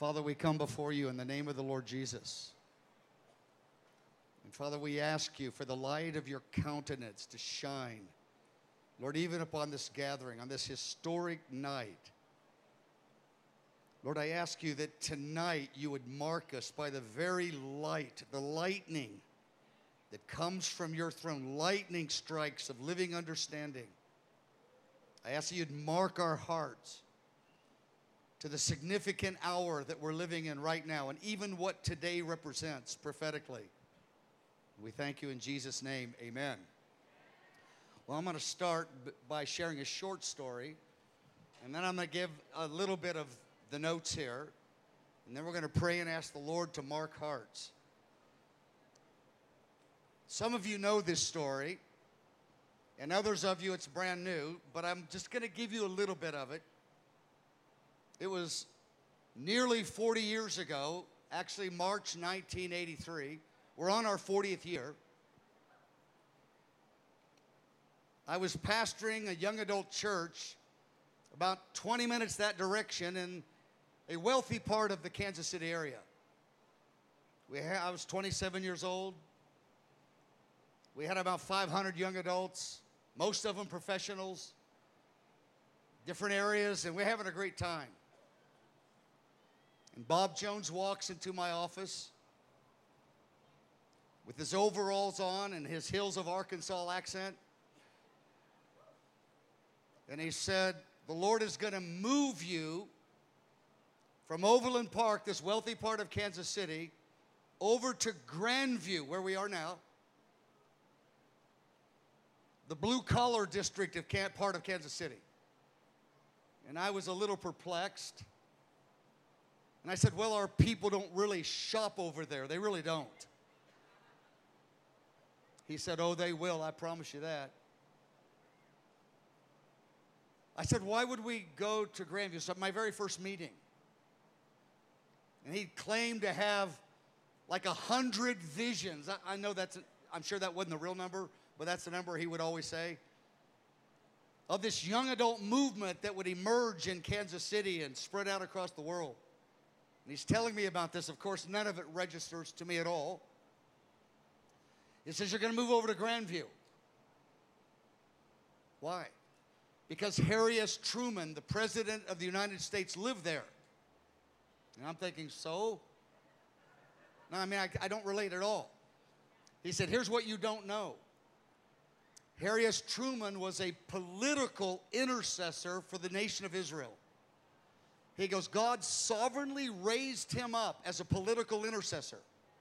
Father, we come before you in the name of the Lord Jesus. And Father, we ask you for the light of your countenance to shine, Lord, even upon this gathering, on this historic night. Lord, I ask you that tonight you would mark us by the very light, the lightning that comes from your throne, lightning strikes of living understanding. I ask that you'd mark our hearts to the significant hour that we're living in right now, and even what today represents prophetically. We thank you in Jesus' name, amen. Well, I'm going to start by sharing a short story, and then I'm going to give a little bit of the notes here, and then we're going to pray and ask the Lord to mark hearts. Some of you know this story, and others of you it's brand new, but I'm just going to give you a little bit of it. It was nearly 40 years ago, actually March 1983. We're on our 40th year. I was pastoring a young adult church about 20 minutes that direction in a wealthy part of the Kansas City area. I was 27 years old. We had about 500 young adults, most of them professionals, different areas, and we're having a great time. And Bob Jones walks into my office with his overalls on and his Hills of Arkansas accent. And he said, the Lord is going to move you from Overland Park, this wealthy part of Kansas City, over to Grandview, where we are now, the blue-collar district of part of Kansas City. And I was a little perplexed. And I said, well, our people don't really shop over there. They really don't. He said, oh, they will. I promise you that. I said, why would we go to Grandview? So my very first meeting. And he claimed to have like 100 visions. I know I'm sure that wasn't the real number, but that's the number he would always say. Of this young adult movement that would emerge in Kansas City and spread out across the world. And he's telling me about this. Of course, none of it registers to me at all. He says, you're going to move over to Grandview. Why? Because Harry S. Truman, the President of the United States, lived there. And I'm thinking, so? No, I mean, I don't relate at all. He said, here's what you don't know. Harry S. Truman was a political intercessor for the nation of Israel. He goes, God sovereignly raised him up as a political intercessor.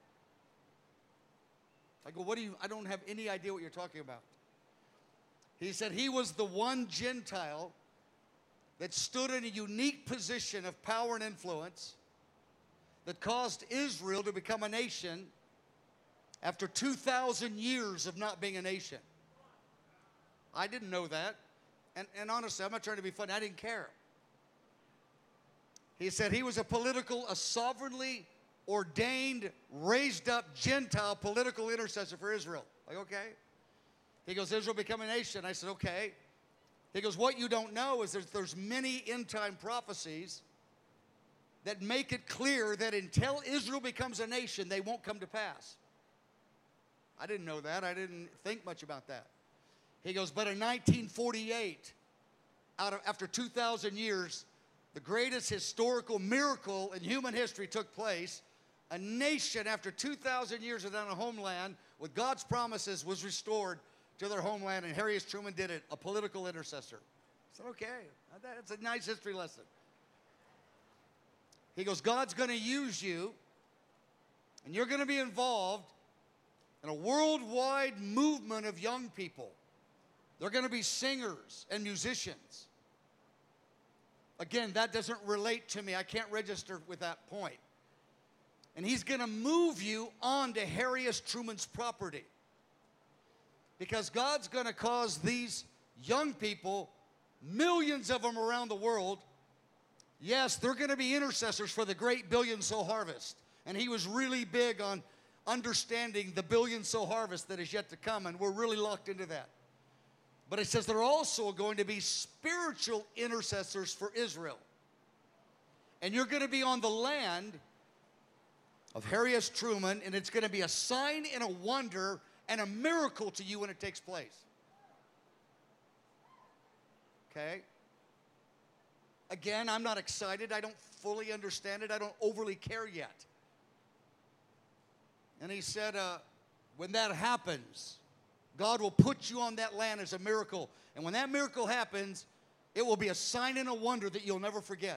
I go, I don't have any idea what you're talking about. He said he was the one Gentile that stood in a unique position of power and influence that caused Israel to become a nation after 2,000 years of not being a nation. I didn't know that. And honestly, I'm not trying to be funny. I didn't care. He said he was a sovereignly ordained, raised up Gentile political intercessor for Israel. Like, okay. He goes, Israel become a nation. I said, okay. He goes, what you don't know is there's many end-time prophecies that make it clear that until Israel becomes a nation, they won't come to pass. I didn't know that. I didn't think much about that. He goes, but in 1948, after 2,000 years, the greatest historical miracle in human history took place. A nation, after 2,000 years without a homeland, with God's promises, was restored to their homeland, and Harry S. Truman did it, a political intercessor. I said, okay, that's a nice history lesson. He goes, God's going to use you, and you're going to be involved in a worldwide movement of young people. They're going to be singers and musicians. Again, that doesn't relate to me. I can't register with that point. And he's going to move you on to Harry S. Truman's property. Because God's going to cause these young people, millions of them around the world, yes, they're going to be intercessors for the great billion-soul harvest. And he was really big on understanding the billion-soul harvest that is yet to come, and we're really locked into that. But it says they're also going to be spiritual intercessors for Israel. And you're going to be on the land of Harry S. Truman, and it's going to be a sign and a wonder and a miracle to you when it takes place. Okay? Again, I'm not excited. I don't fully understand it. I don't overly care yet. And he said, when that happens, God will put you on that land as a miracle. And when that miracle happens, it will be a sign and a wonder that you'll never forget.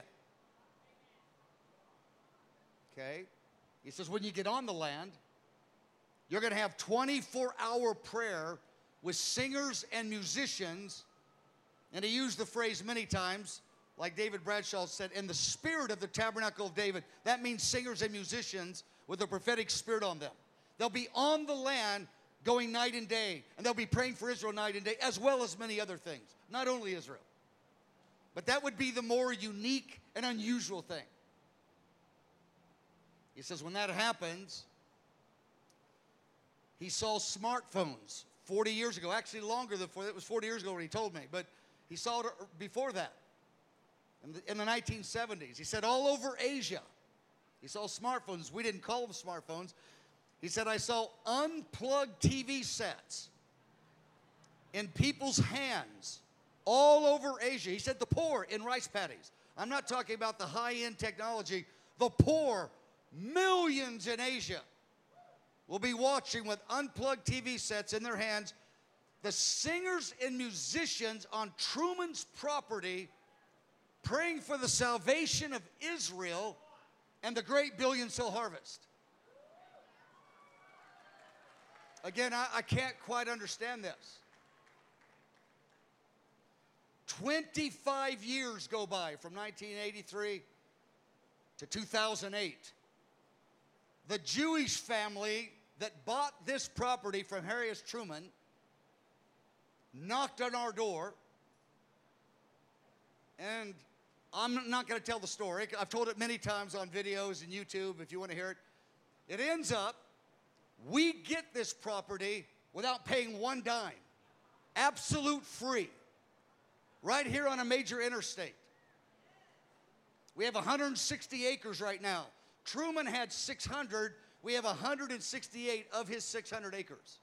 Okay? He says, when you get on the land, you're going to have 24-hour prayer with singers and musicians. And he used the phrase many times, like David Bradshaw said, in the spirit of the tabernacle of David. That means singers and musicians with a prophetic spirit on them. They'll be on the land going night and day. And they'll be praying for Israel night and day, as well as many other things. Not only Israel. But that would be the more unique and unusual thing. He says when that happens, he saw smartphones 40 years ago. Actually longer than 40. It was 40 years ago when he told me. But he saw it before that, in the 1970s. He said all over Asia, he saw smartphones. We didn't call them smartphones. He said, I saw unplugged TV sets in people's hands all over Asia. He said the poor in rice paddies. I'm not talking about the high-end technology. The poor, millions in Asia, will be watching with unplugged TV sets in their hands the singers and musicians on Truman's property praying for the salvation of Israel and the great billion-soul harvest. Again, I can't quite understand this. 25 years go by from 1983 to 2008. The Jewish family that bought this property from Harry S. Truman knocked on our door, and I'm not going to tell the story. I've told it many times on videos and YouTube if you want to hear it. It ends up, we get this property without paying one dime. Absolute free. Right here on a major interstate. We have 160 acres right now. Truman had 600. We have 168 of his 600 acres.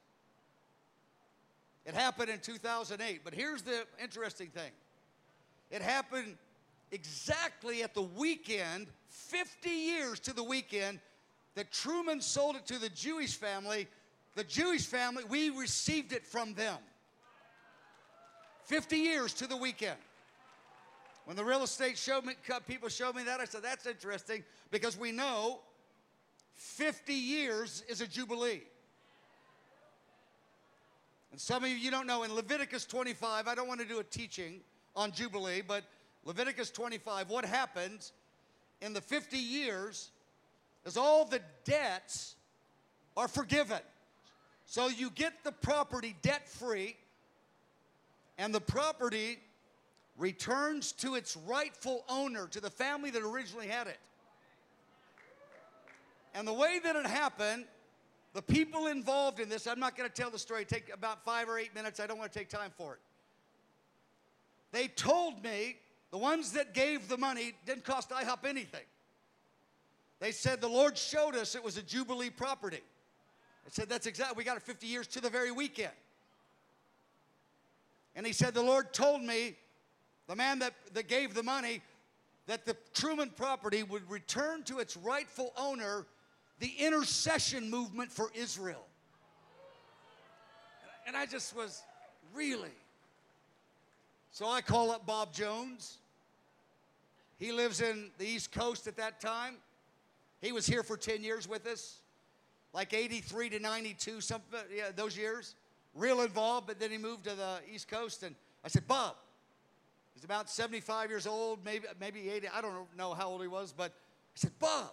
It happened in 2008. But here's the interesting thing. It happened exactly at the weekend, 50 years to the weekend, that Truman sold it to the Jewish family. The Jewish family, we received it from them. 50 years to the weekend. When the real estate people showed me that, I said, that's interesting, because we know 50 years is a jubilee. And some of you don't know, in Leviticus 25, I don't want to do a teaching on jubilee, but Leviticus 25, what happens in the 50 years is all the debts are forgiven. So you get the property debt-free, and the property returns to its rightful owner, to the family that originally had it. And the way that it happened, the people involved in this, I'm not going to tell the story, take about 5 or 8 minutes, I don't want to take time for it. They told me, the ones that gave the money, didn't cost IHOP anything. They said the Lord showed us it was a Jubilee property. I said, that's exactly, we got it 50 years to the very weekend. And he said, the Lord told me, the man that gave the money, that the Truman property would return to its rightful owner, the intercession movement for Israel. And I just was, really? So I call up Bob Jones. He lives in the East Coast at that time. He was here for 10 years with us, like 83 to 92, yeah, those years. Real involved, but then he moved to the East Coast. And I said, Bob, he's about 75 years old, maybe 80. I don't know how old he was, but I said, Bob,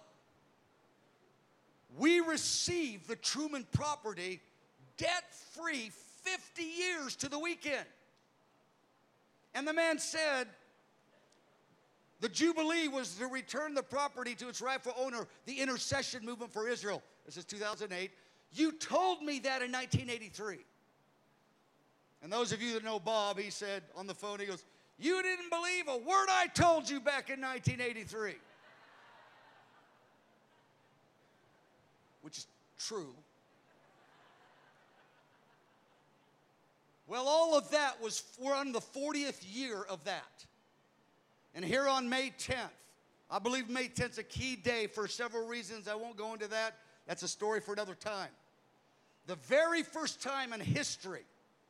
we received the Truman property debt-free 50 years to the weekend. And the man said, the Jubilee was to return the property to its rightful owner, the intercession movement for Israel. This is 2008. You told me that in 1983. And those of you that know Bob, he said on the phone, he goes, you didn't believe a word I told you back in 1983. which is true. Well, all of that we're on the 40th year of that. And here on May 10th, I believe May 10th is a key day for several reasons. I won't go into that. That's a story for another time. The very first time in history,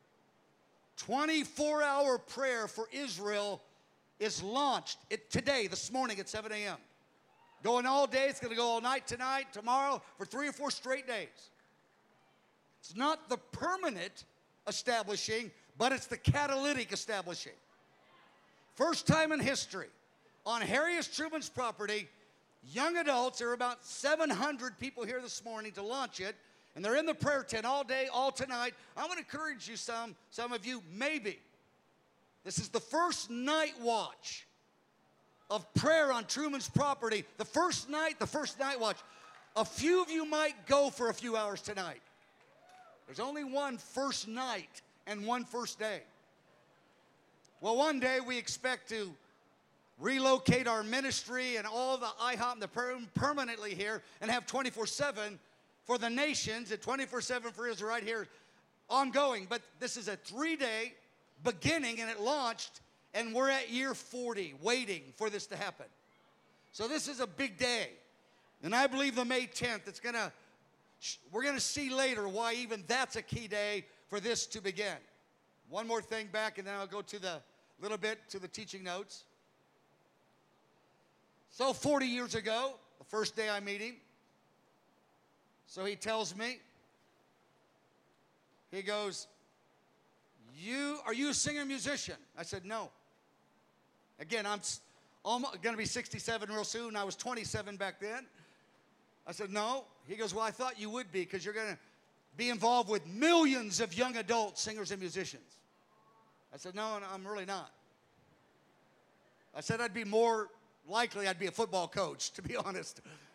24-hour prayer for Israel is launched today, this morning at 7 a.m. Going all day. It's going to go all night tonight, tomorrow, for 3 or 4 straight days. It's not the permanent establishing, but it's the catalytic establishing. First time in history, on Harry S. Truman's property, young adults, there are about 700 people here this morning to launch it, and they're in the prayer tent all day, all tonight. I want to encourage you, some of you, maybe. This is the first night watch of prayer on Truman's property. The first night watch. A few of you might go for a few hours tonight. There's only one first night and one first day. Well, one day we expect to relocate our ministry and all the IHOP and the prayer room permanently here and have 24/7 for the nations and 24/7 for Israel right here ongoing. But this is a 3-day beginning, and it launched, and we're at year 40 waiting for this to happen. So this is a big day. And I believe the May 10th, we're going to see later why even that's a key day for this to begin. One more thing back, and then I'll go to the teaching notes. So 40 years ago, the first day I meet him, so he tells me, he goes, are you a singer-musician? I said, no. Again, I'm going to be 67 real soon. I was 27 back then. I said, no. He goes, well, I thought you would be because you're going to be involved with millions of young adult singers and musicians. I said, no, I'm really not. I said I'd be more likely I'd be a football coach, to be honest.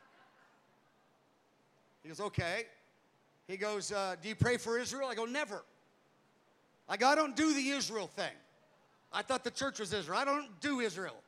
He goes, okay. He goes, do you pray for Israel? I go, never. I don't do the Israel thing. I thought the church was Israel. I don't do Israel.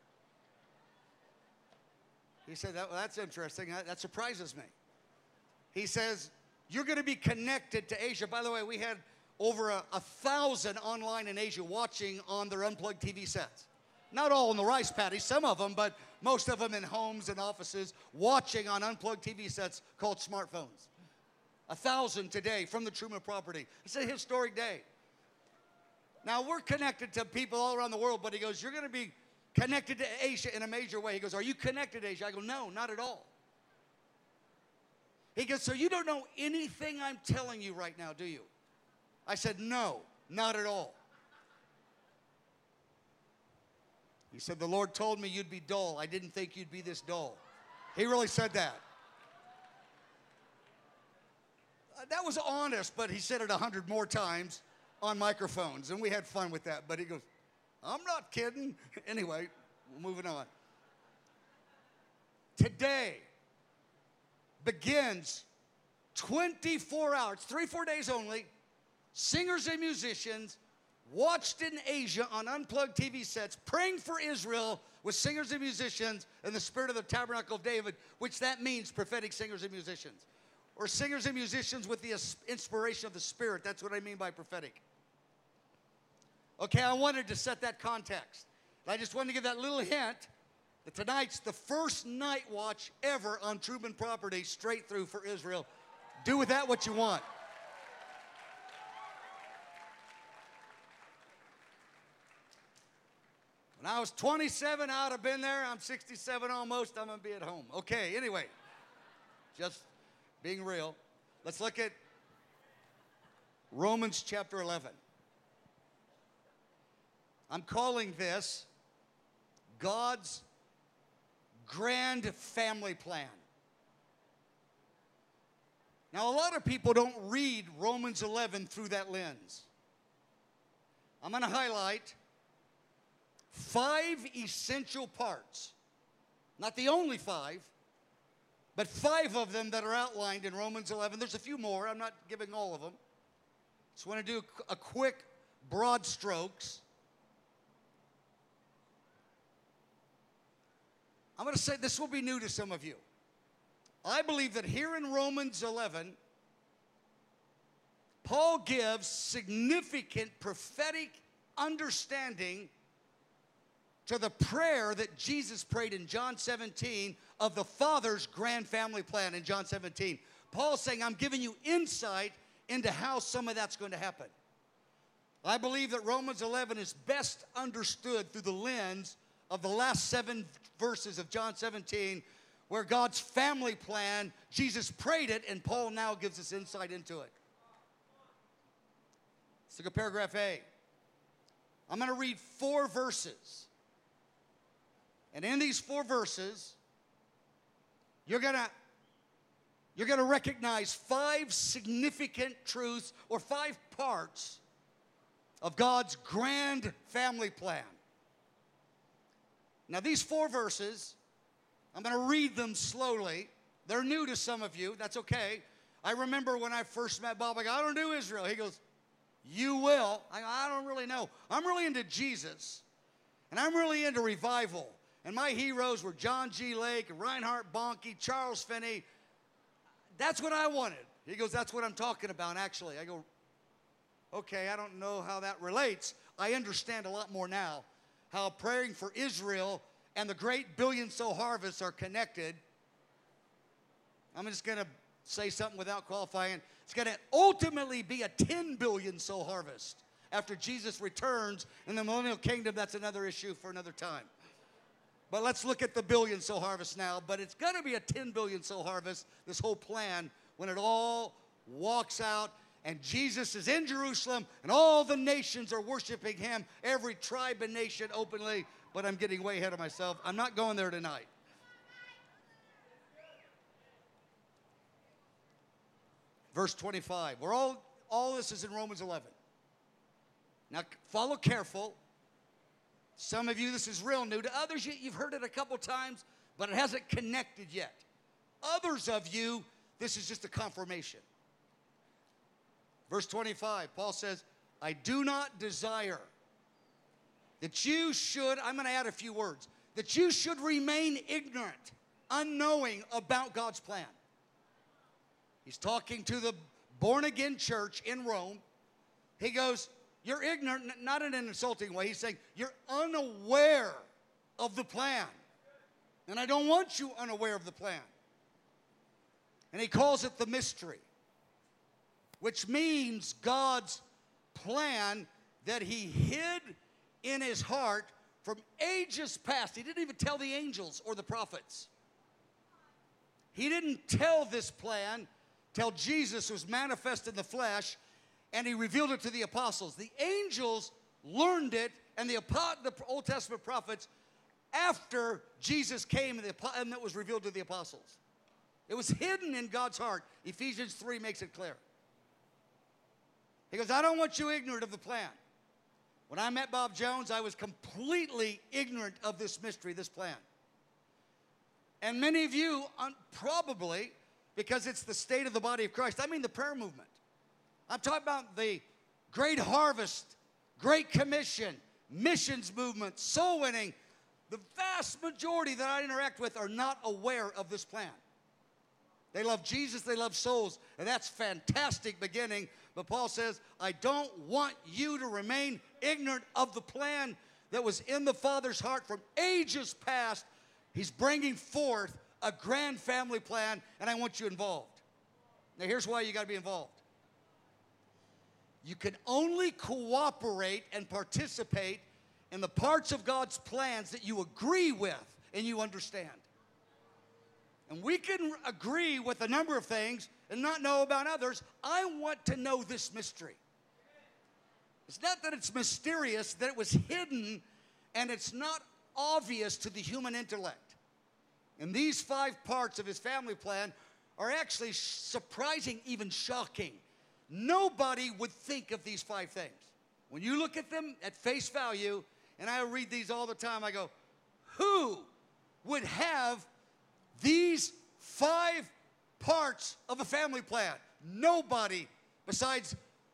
He said, that's interesting. That surprises me. He says, you're going to be connected to Asia. By the way, we had over 1,000 online in Asia watching on their Unplugged TV sets. Not all in the rice paddy, some of them, but most of them in homes and offices watching on Unplugged TV sets called smartphones. 1,000 today from the Truman property. It's a historic day. Now, we're connected to people all around the world, but he goes, you're going to be connected to Asia in a major way. He goes, are you connected to Asia? I go, no, not at all. He goes, so you don't know anything I'm telling you right now, do you? I said, no, not at all. He said, the Lord told me you'd be dull. I didn't think you'd be this dull. He really said that. That was honest, but he said it 100 more times on microphones, and we had fun with that. But he goes, I'm not kidding. Anyway, moving on. Today begins 24 hours, 3-4 days only, singers and musicians watched in Asia on Unplugged TV sets, praying for Israel with singers and musicians in the spirit of the Tabernacle of David, which that means prophetic singers and musicians. Or singers and musicians with the inspiration of the Spirit. That's what I mean by prophetic. Okay, I wanted to set that context. I just wanted to give that little hint that tonight's the first night watch ever on Truman property, straight through for Israel. Do with that what you want. When I was 27, I would have been there. I'm 67 almost. I'm going to be at home. Okay, anyway, just being real. Let's look at Romans chapter 11. I'm calling this God's grand family plan. Now, a lot of people don't read Romans 11 through that lens. I'm going to highlight 5 essential parts. Not the only 5, but 5 of them that are outlined in Romans 11. There's a few more. I'm not giving all of them. Just want to do a quick, broad strokes. I'm going to say this will be new to some of you. I believe that here in Romans 11, Paul gives significant prophetic understanding to the prayer that Jesus prayed in John 17 of the Father's grand family plan in John 17. Paul's saying, I'm giving you insight into how some of that's going to happen. I believe that Romans 11 is best understood through the lens of the last 7 verses of John 17, where God's family plan, Jesus prayed it, and Paul now gives us insight into it. Let's look at paragraph A. I'm going to read 4 verses. And in these 4 verses, you're going to recognize 5 significant truths or 5 parts of God's grand family plan. Now, these 4 verses, I'm going to read them slowly. They're new to some of you. That's okay. I remember when I first met Bob, I go, I don't do Israel. He goes, you will. I don't really know. I'm really into Jesus, and I'm really into revival. And my heroes were John G. Lake, Reinhard Bonnke, Charles Finney. That's what I wanted. He goes, that's what I'm talking about, actually. I go, okay, I don't know how that relates. I understand a lot more now how praying for Israel and the great billion-soul harvest are connected. I'm just going to say something without qualifying. It's going to ultimately be a 10 billion soul harvest after Jesus returns in the millennial kingdom. That's another issue for another time. But let's look at the billion soul harvest now. But it's going to be a 10 billion soul harvest, this whole plan, when it all walks out and Jesus is in Jerusalem and all the nations are worshiping him, every tribe and nation openly. But I'm getting way ahead of myself. I'm not going there tonight. Verse 25. All this is in Romans 11. Now follow careful. Some of you, this is real new. To others, you've heard it a couple times, but it hasn't connected yet. Others of you, this is just a confirmation. Verse 25, Paul says, I do not desire that you should, I'm going to add a few words, that you should remain ignorant, unknowing about God's plan. He's talking to the born-again church in Rome. He goes, you're ignorant, not in an insulting way. He's saying, you're unaware of the plan. And I don't want you unaware of the plan. And he calls it the mystery, which means God's plan that he hid in his heart from ages past. He didn't even tell the angels or the prophets. He didn't tell this plan till Jesus was manifest in the flesh, and he revealed it to the apostles. The angels learned it, and the Old Testament prophets, after Jesus came and it was revealed to the apostles. It was hidden in God's heart. Ephesians 3 makes it clear. He goes, I don't want you ignorant of the plan. When I met Bob Jones, I was completely ignorant of this mystery, this plan. And many of you, probably, because it's the state of the body of Christ, I mean the prayer movement. I'm talking about the great harvest, great commission, missions movement, soul winning. The vast majority that I interact with are not aware of this plan. They love Jesus, they love souls, and that's fantastic beginning. But Paul says, I don't want you to remain ignorant of the plan that was in the Father's heart from ages past. He's bringing forth a grand family plan, and I want you involved. Now, here's why you got to be involved. You can only cooperate and participate in the parts of God's plans that you agree with and you understand. And we can agree with a number of things and not know about others. I want to know this mystery. It's not that it's mysterious, that it was hidden and it's not obvious to the human intellect. And these 5 parts of his family plan are actually surprising, even shocking. Nobody would think of these 5 things. When you look at them at face value, and I read these all the time, I go, who would have these 5 parts of a family plan? Nobody besides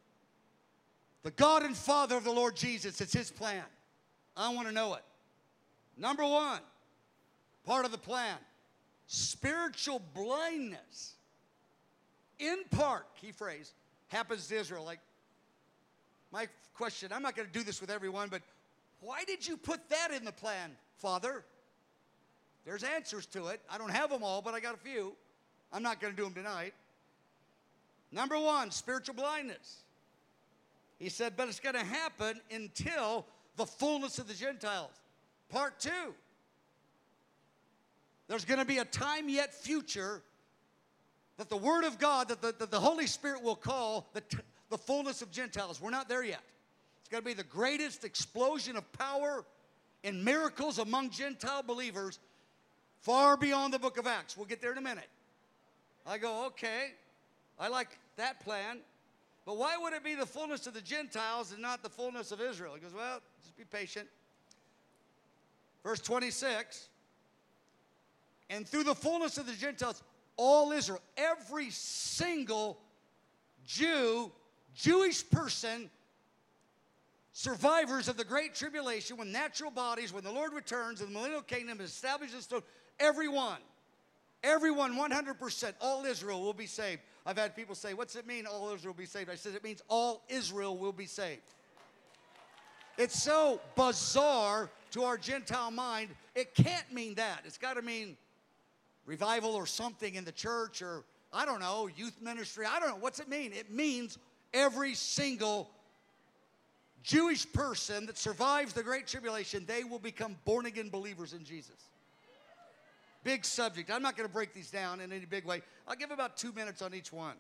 the God and Father of the Lord Jesus. It's his plan. I want to know it. Number 1, part of the plan. spiritual blindness, in part, key phrase, happens to Israel. Like, my question, I'm not going to do this with everyone, but why did you put that in the plan, Father? There's answers to it. I don't have them all, but I got a few. I'm not going to do them tonight. Number one, spiritual blindness. He said, but it's going to happen until the fullness of the Gentiles. Part two, there's going to be a time yet future that the Word of God, that the Holy Spirit will call the fullness of Gentiles. We're not there yet. It's going to be the greatest explosion of power and miracles among Gentile believers far beyond the book of Acts. We'll get there in a minute. I go, okay, I like that plan. But why would it be the fullness of the Gentiles and not the fullness of Israel? He goes, well, just be patient. Verse 26, and through the fullness of the Gentiles, all Israel, every single Jew, Jewish person, survivors of the Great Tribulation, when natural bodies, when the Lord returns and the millennial kingdom is established in stone, everyone, 100%, all Israel will be saved. I've had people say, what's it mean, all Israel will be saved? I said, it means all Israel will be saved. It's so bizarre to our Gentile mind, it can't mean that. It's got to mean revival or something in the church, or, I don't know, youth ministry. I don't know. What's it mean? It means every single Jewish person that survives the Great Tribulation, they will become born-again believers in Jesus. Big subject. I'm not going to break these down in any big way. I'll give about 2 minutes on each one.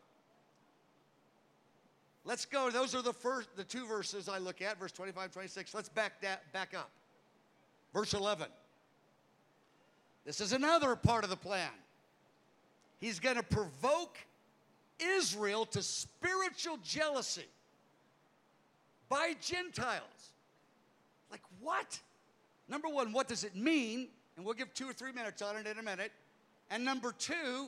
Let's go. Those are the two verses I look at, verse 25, 26. Let's back up. Verse 11. This is another part of the plan. He's going to provoke Israel to spiritual jealousy by Gentiles. Like what? Number one, what does it mean? And we'll give 2 or 3 minutes on it in a minute. And number two,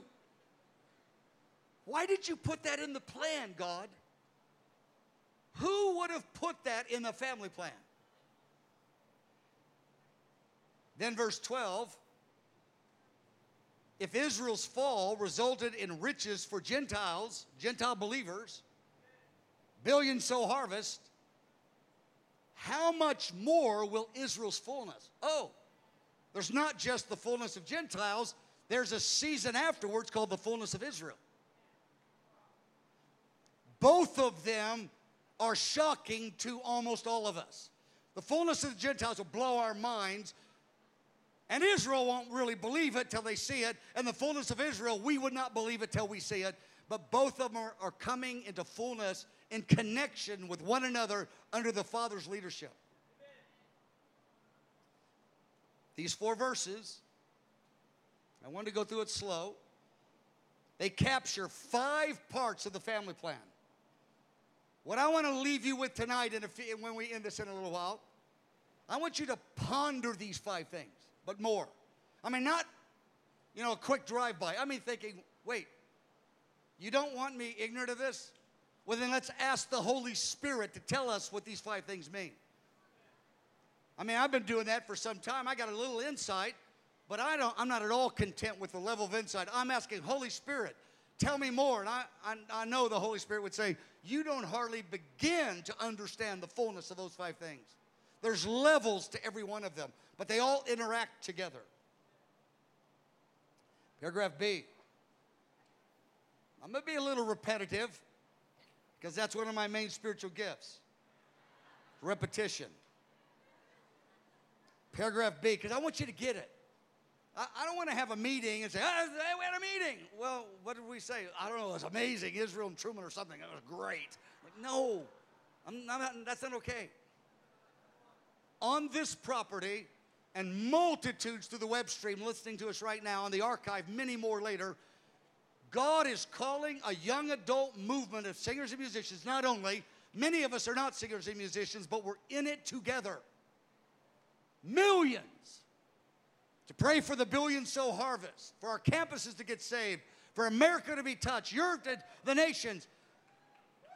why did you put that in the plan, God? Who would have put that in the family plan? Then verse 12, if Israel's fall resulted in riches for Gentiles, Gentile believers, billion-soul harvest, how much more will Israel's fullness? Oh, there's not just the fullness of Gentiles. There's a season afterwards called the fullness of Israel. Both of them are shocking to almost all of us. The fullness of the Gentiles will blow our minds, and Israel won't really believe it till they see it, and the fullness of Israel, we would not believe it till we see it, but both of them are coming into fullness in connection with one another under the Father's leadership. These 4 verses, I want to go through it slow. They capture 5 parts of the family plan. What I want to leave you with tonight, when we end this in a little while, I want you to ponder these 5 things, but more. I mean, not, a quick drive-by. I mean, thinking, wait, you don't want me ignorant of this? Well, then let's ask the Holy Spirit to tell us what these 5 things mean. I mean, I've been doing that for some time. I got a little insight, but I'm not at all content with the level of insight. I'm asking, Holy Spirit, tell me more. And I know the Holy Spirit would say, you don't hardly begin to understand the fullness of those 5 things. There's levels to every one of them, but they all interact together. Paragraph B. I'm going to be a little repetitive because that's one of my main spiritual gifts. Repetition. Paragraph B, because I want you to get it. I don't want to have a meeting and say, we had a meeting. Well, what did we say? I don't know, it was amazing. Israel and Truman or something. It was great. Like, no, that's not okay. On this property, and multitudes through the web stream listening to us right now, on the archive, many more later, God is calling a young adult movement of singers and musicians. Not only, many of us are not singers and musicians, but we're in it together. Millions. To pray for the billion-soul harvest, for our campuses to get saved, for America to be touched, Europe, the nations.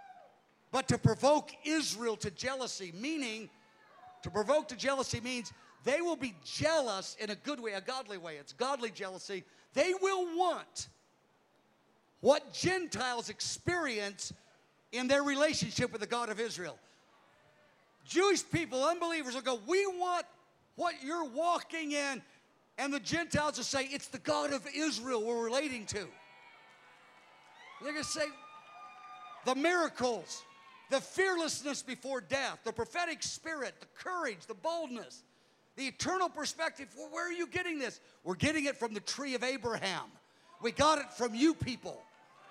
But to provoke Israel to jealousy, meaning, to provoke to jealousy means they will be jealous in a good way, a godly way. It's godly jealousy. They will want what Gentiles experience in their relationship with the God of Israel. Jewish people, unbelievers, will go, we want what you're walking in. And the Gentiles will say, it's the God of Israel we're relating to. They're going to say, the miracles, the fearlessness before death, the prophetic spirit, the courage, the boldness, the eternal perspective. Well, where are you getting this? We're getting it from the tree of Abraham. We got it from you people.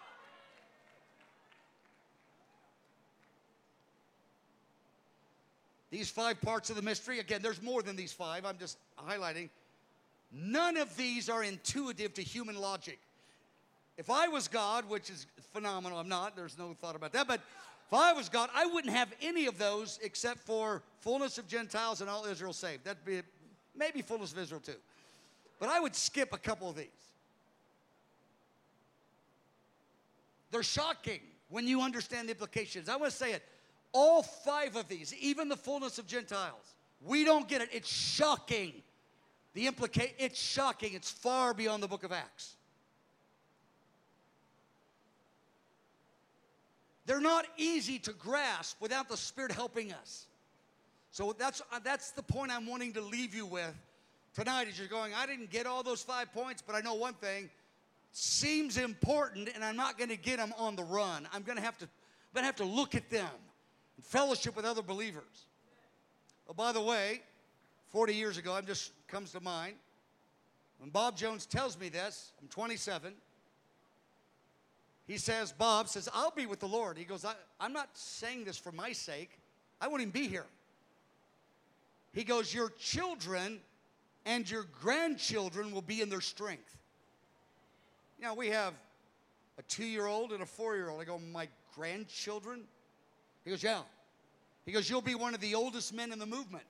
These 5 parts of the mystery, again, there's more than these 5. I'm just highlighting. None of these are intuitive to human logic. If I was God, which is phenomenal, I'm not, there's no thought about that, but if I was God, I wouldn't have any of those except for fullness of Gentiles and all Israel saved. That'd be maybe fullness of Israel too. But I would skip a couple of these. They're shocking when you understand the implications. I want to say it. All 5 of these, even the fullness of Gentiles, we don't get it. It's shocking. It's shocking. It's far beyond the book of Acts. They're not easy to grasp without the Spirit helping us. So that's the point I'm wanting to leave you with tonight as you're going, I didn't get all those 5 points, but I know one thing. Seems important, and I'm not going to get them on the run. I'm going to have to look at them and fellowship with other believers. Oh, by the way, 40 years ago, it just comes to mind, when Bob Jones tells me this, I'm 27, Bob says, I'll be with the Lord. He goes, I'm not saying this for my sake. I won't even be here. He goes, your children and your grandchildren will be in their strength. You know, we have a 2-year-old and a 4-year-old. I go, my grandchildren? He goes, yeah. He goes, you'll be one of the oldest men in the movement.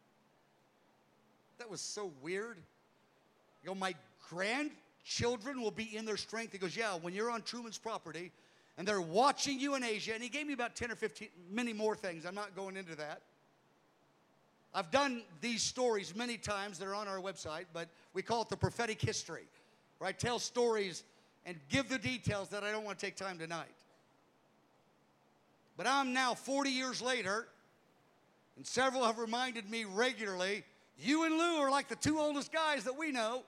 That was so weird. I go, my grandchildren will be in their strength. He goes, yeah, when you're on Truman's property and they're watching you in Asia, and he gave me about 10 or 15, many more things. I'm not going into that. I've done these stories many times. They're on our website, but we call it the prophetic history, where I tell stories and give the details that I don't want to take time tonight. But I'm now 40 years later, and several have reminded me regularly, you and Lou are like the 2 oldest guys that we know.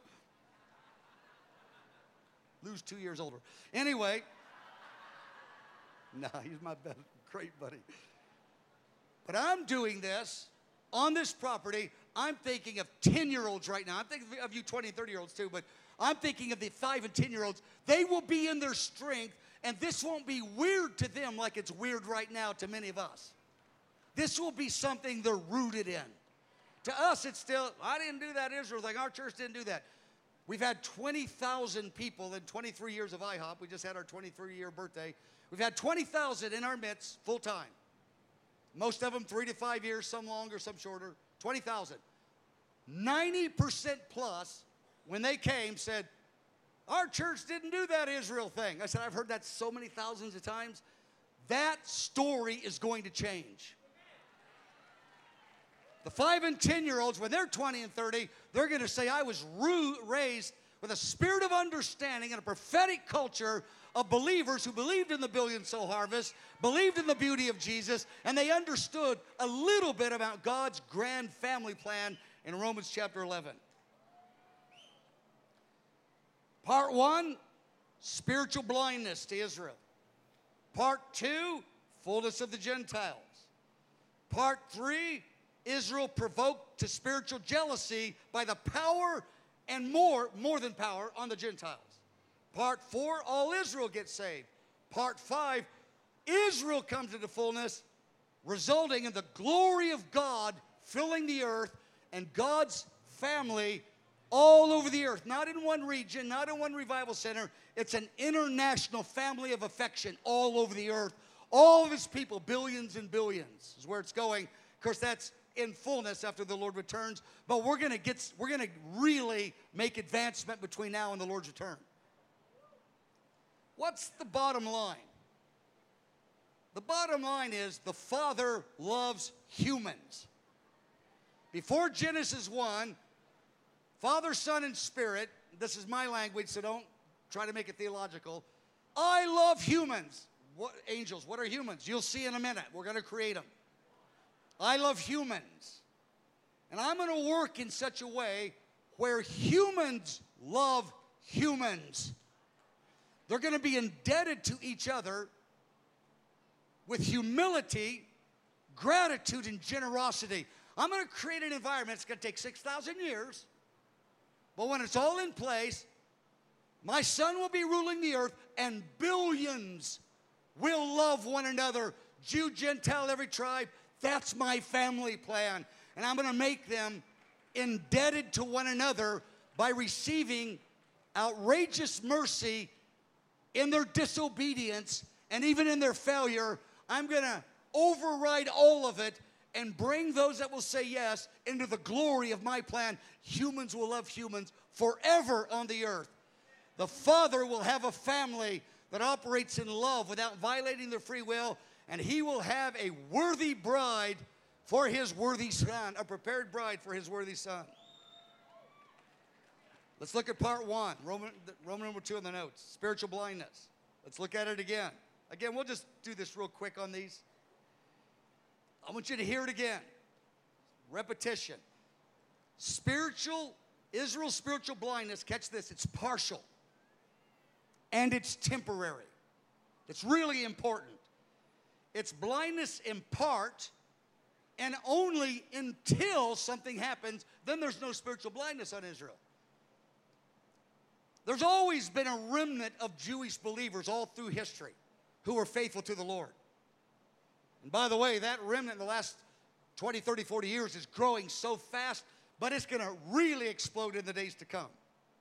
Lou's 2 years older. Anyway, he's my best, great buddy. But I'm doing this on this property. I'm thinking of 10-year-olds right now. I'm thinking of you 20 and 30-year-olds too, but I'm thinking of the 5 and 10-year-olds. They will be in their strength, and this won't be weird to them like it's weird right now to many of us. This will be something they're rooted in. To us, it's still, I didn't do that Israel thing. Our church didn't do that. We've had 20,000 people in 23 years of IHOP. We just had our 23-year birthday. We've had 20,000 in our midst full time. Most of them 3 to 5 years, some longer, some shorter. 20,000. 90% plus, when they came, said, our church didn't do that Israel thing. I said, I've heard that so many thousands of times. That story is going to change. The 5 and 10-year-olds, when they're 20 and 30, they're going to say, I was raised with a spirit of understanding and a prophetic culture of believers who believed in the billion-soul harvest, believed in the beauty of Jesus, and they understood a little bit about God's grand family plan in Romans chapter 11. Part 1, spiritual blindness to Israel. Part 2, fullness of the Gentiles. Part 3, Israel provoked to spiritual jealousy by the power and more than power on the Gentiles. Part 4, all Israel gets saved. Part 5, Israel comes into fullness, resulting in the glory of God filling the earth and God's family all over the earth. Not in one region, not in one revival center. It's an international family of affection all over the earth. All of his people, billions and billions, is where it's going. Of course, that's in fullness after the Lord returns. But we're going to really make advancement between now and the Lord's return. What's the bottom line? The bottom line is the Father loves humans. Before Genesis 1, Father, Son, and Spirit, this is my language, so don't try to make it theological. I love humans. What angels? What are humans? You'll see in a minute. We're going to create them. I love humans. And I'm going to work in such a way where humans love humans. They're going to be indebted to each other with humility, gratitude, and generosity. I'm going to create an environment. It's going to take 6,000 years. But when it's all in place, my Son will be ruling the earth, and billions will love one another. Jew, Gentile, every tribe. That's my family plan. And I'm going to make them indebted to one another by receiving outrageous mercy in their disobedience and even in their failure. I'm going to override all of it and bring those that will say yes into the glory of my plan. Humans will love humans forever on the earth. The Father will have a family that operates in love without violating their free will, and He will have a worthy bride for His worthy Son, a prepared bride for His worthy Son. Let's look at part 1, Roman number 2 in the notes, spiritual blindness. Let's look at it again. Again, we'll just do this real quick on these. I want you to hear it again. Repetition. Israel's spiritual blindness, catch this, it's partial. And it's temporary. It's really important. It's blindness in part, and only until something happens, then there's no spiritual blindness on Israel. There's always been a remnant of Jewish believers all through history who are faithful to the Lord. And by the way, that remnant in the last 20, 30, 40 years is growing so fast, but it's going to really explode in the days to come.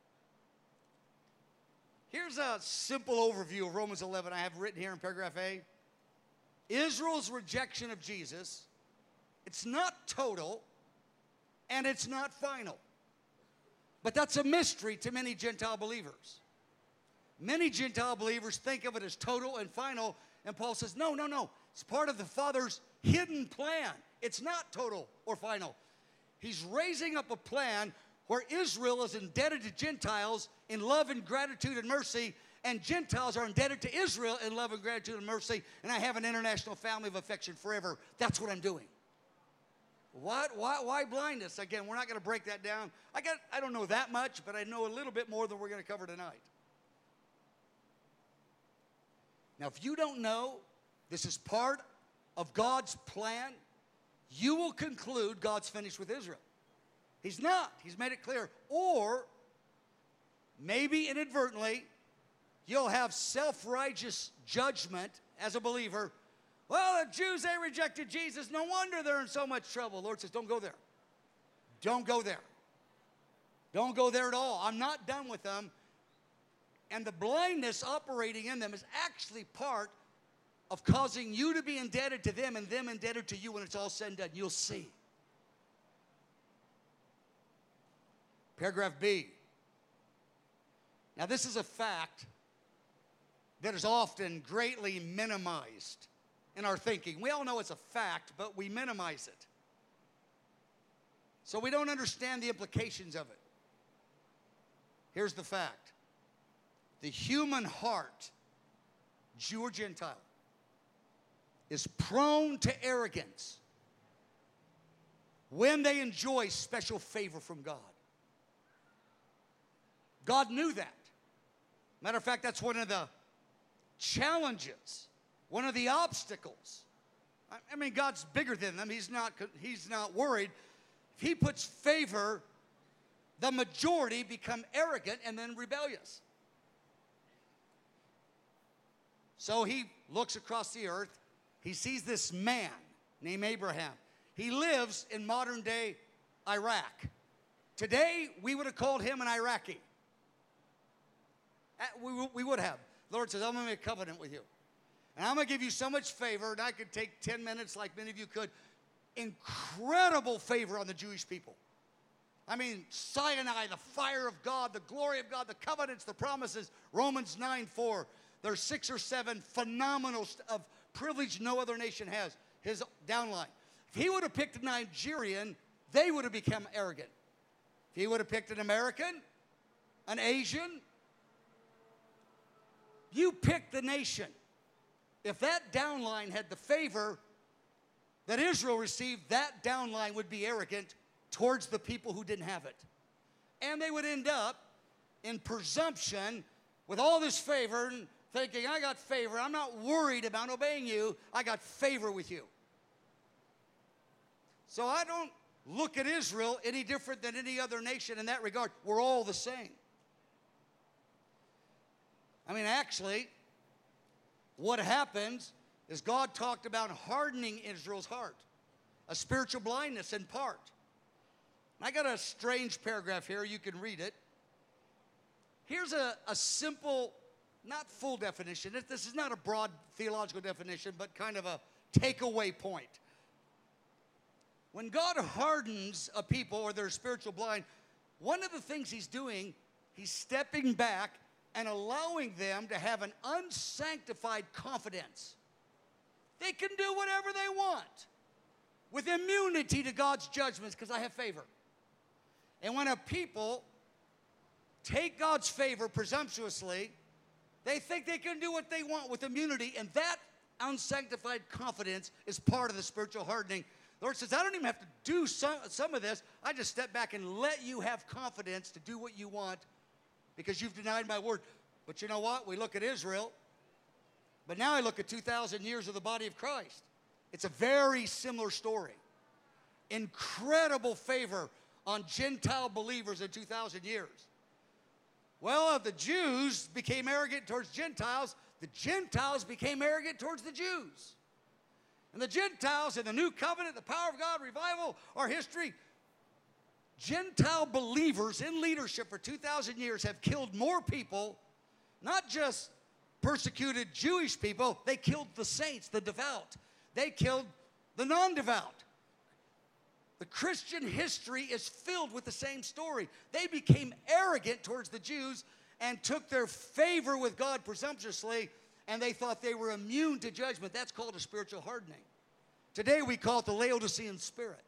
Here's a simple overview of Romans 11 I have written here in paragraph A. Israel's rejection of Jesus, it's not total and it's not final. But that's a mystery to many Gentile believers. Many Gentile believers think of it as total and final, and Paul says, no. It's part of the Father's hidden plan. It's not total or final. He's raising up a plan where Israel is indebted to Gentiles in love and gratitude and mercy, and Gentiles are indebted to Israel in love and gratitude and mercy, and I have an international family of affection forever. That's what I'm doing. Why blindness? Again, we're not going to break that down. I don't know that much, but I know a little bit more than we're going to cover tonight. Now, if you don't know this is part of God's plan, you will conclude God's finished with Israel. He's not. He's made it clear. Or maybe inadvertently, you'll have self-righteous judgment as a believer. Well, the Jews, they rejected Jesus. No wonder they're in so much trouble. The Lord says, don't go there. Don't go there. Don't go there at all. I'm not done with them. And the blindness operating in them is actually part of causing you to be indebted to them and them indebted to you when it's all said and done. You'll see. Paragraph B. Now, this is a fact that is often greatly minimized in our thinking. We all know it's a fact, but we minimize it. So we don't understand the implications of it. Here's the fact. The human heart, Jew or Gentile, is prone to arrogance when they enjoy special favor from God. God knew that. Matter of fact, that's one of the challenges, one of the obstacles. I mean, God's bigger than them. He's not worried. If He puts favor, the majority become arrogant and then rebellious. So He looks across the earth. He sees this man named Abraham. He lives in modern-day Iraq. Today, we would have called him an Iraqi. We would have. The Lord says, I'm going to make a covenant with you. And I'm going to give you so much favor, and I could take 10 minutes like many of you could. Incredible favor on the Jewish people. I mean, Sinai, the fire of God, the glory of God, the covenants, the promises. Romans 9:4. There's 6 or 7 phenomenal of privilege no other nation has. His downline. If he would have picked a Nigerian they would have become arrogant. If he would have picked an American, an Asian, you pick the nation. If that downline had the favor that Israel received, that downline would be arrogant towards the people who didn't have it. And they would end up in presumption with all this favor and thinking, I got favor. I'm not worried about obeying you. I got favor with you. So I don't look at Israel any different than any other nation in that regard. We're all the same. I mean, actually, what happens is God talked about hardening Israel's heart, a spiritual blindness in part. I got a strange paragraph here. You can read it. Here's a simple, not full definition. This is not a broad theological definition, but kind of a takeaway point. When God hardens a people or they're spiritual blind, one of the things he's doing, he's stepping back and allowing them to have an unsanctified confidence. They can do whatever they want with immunity to God's judgments because I have favor. And when a people take God's favor presumptuously, they think they can do what they want with immunity, and that unsanctified confidence is part of the spiritual hardening. The Lord says, I don't even have to do some of this. I just step back and let you have confidence to do what you want because you've denied my word. But you know what? We look at Israel, but now I look at 2,000 years of the body of Christ. It's a very similar story. Incredible favor on Gentile believers in 2,000 years. Well, the Jews became arrogant towards Gentiles. The Gentiles became arrogant towards the Jews. And the Gentiles in the new covenant, the power of God, revival, our history, Gentile believers in leadership for 2,000 years have killed more people, not just persecuted Jewish people, they killed the saints, the devout. They killed the non-devout. The Christian history is filled with the same story. They became arrogant towards the Jews and took their favor with God presumptuously, and they thought they were immune to judgment. That's called a spiritual hardening. Today we call it the Laodicean spirit.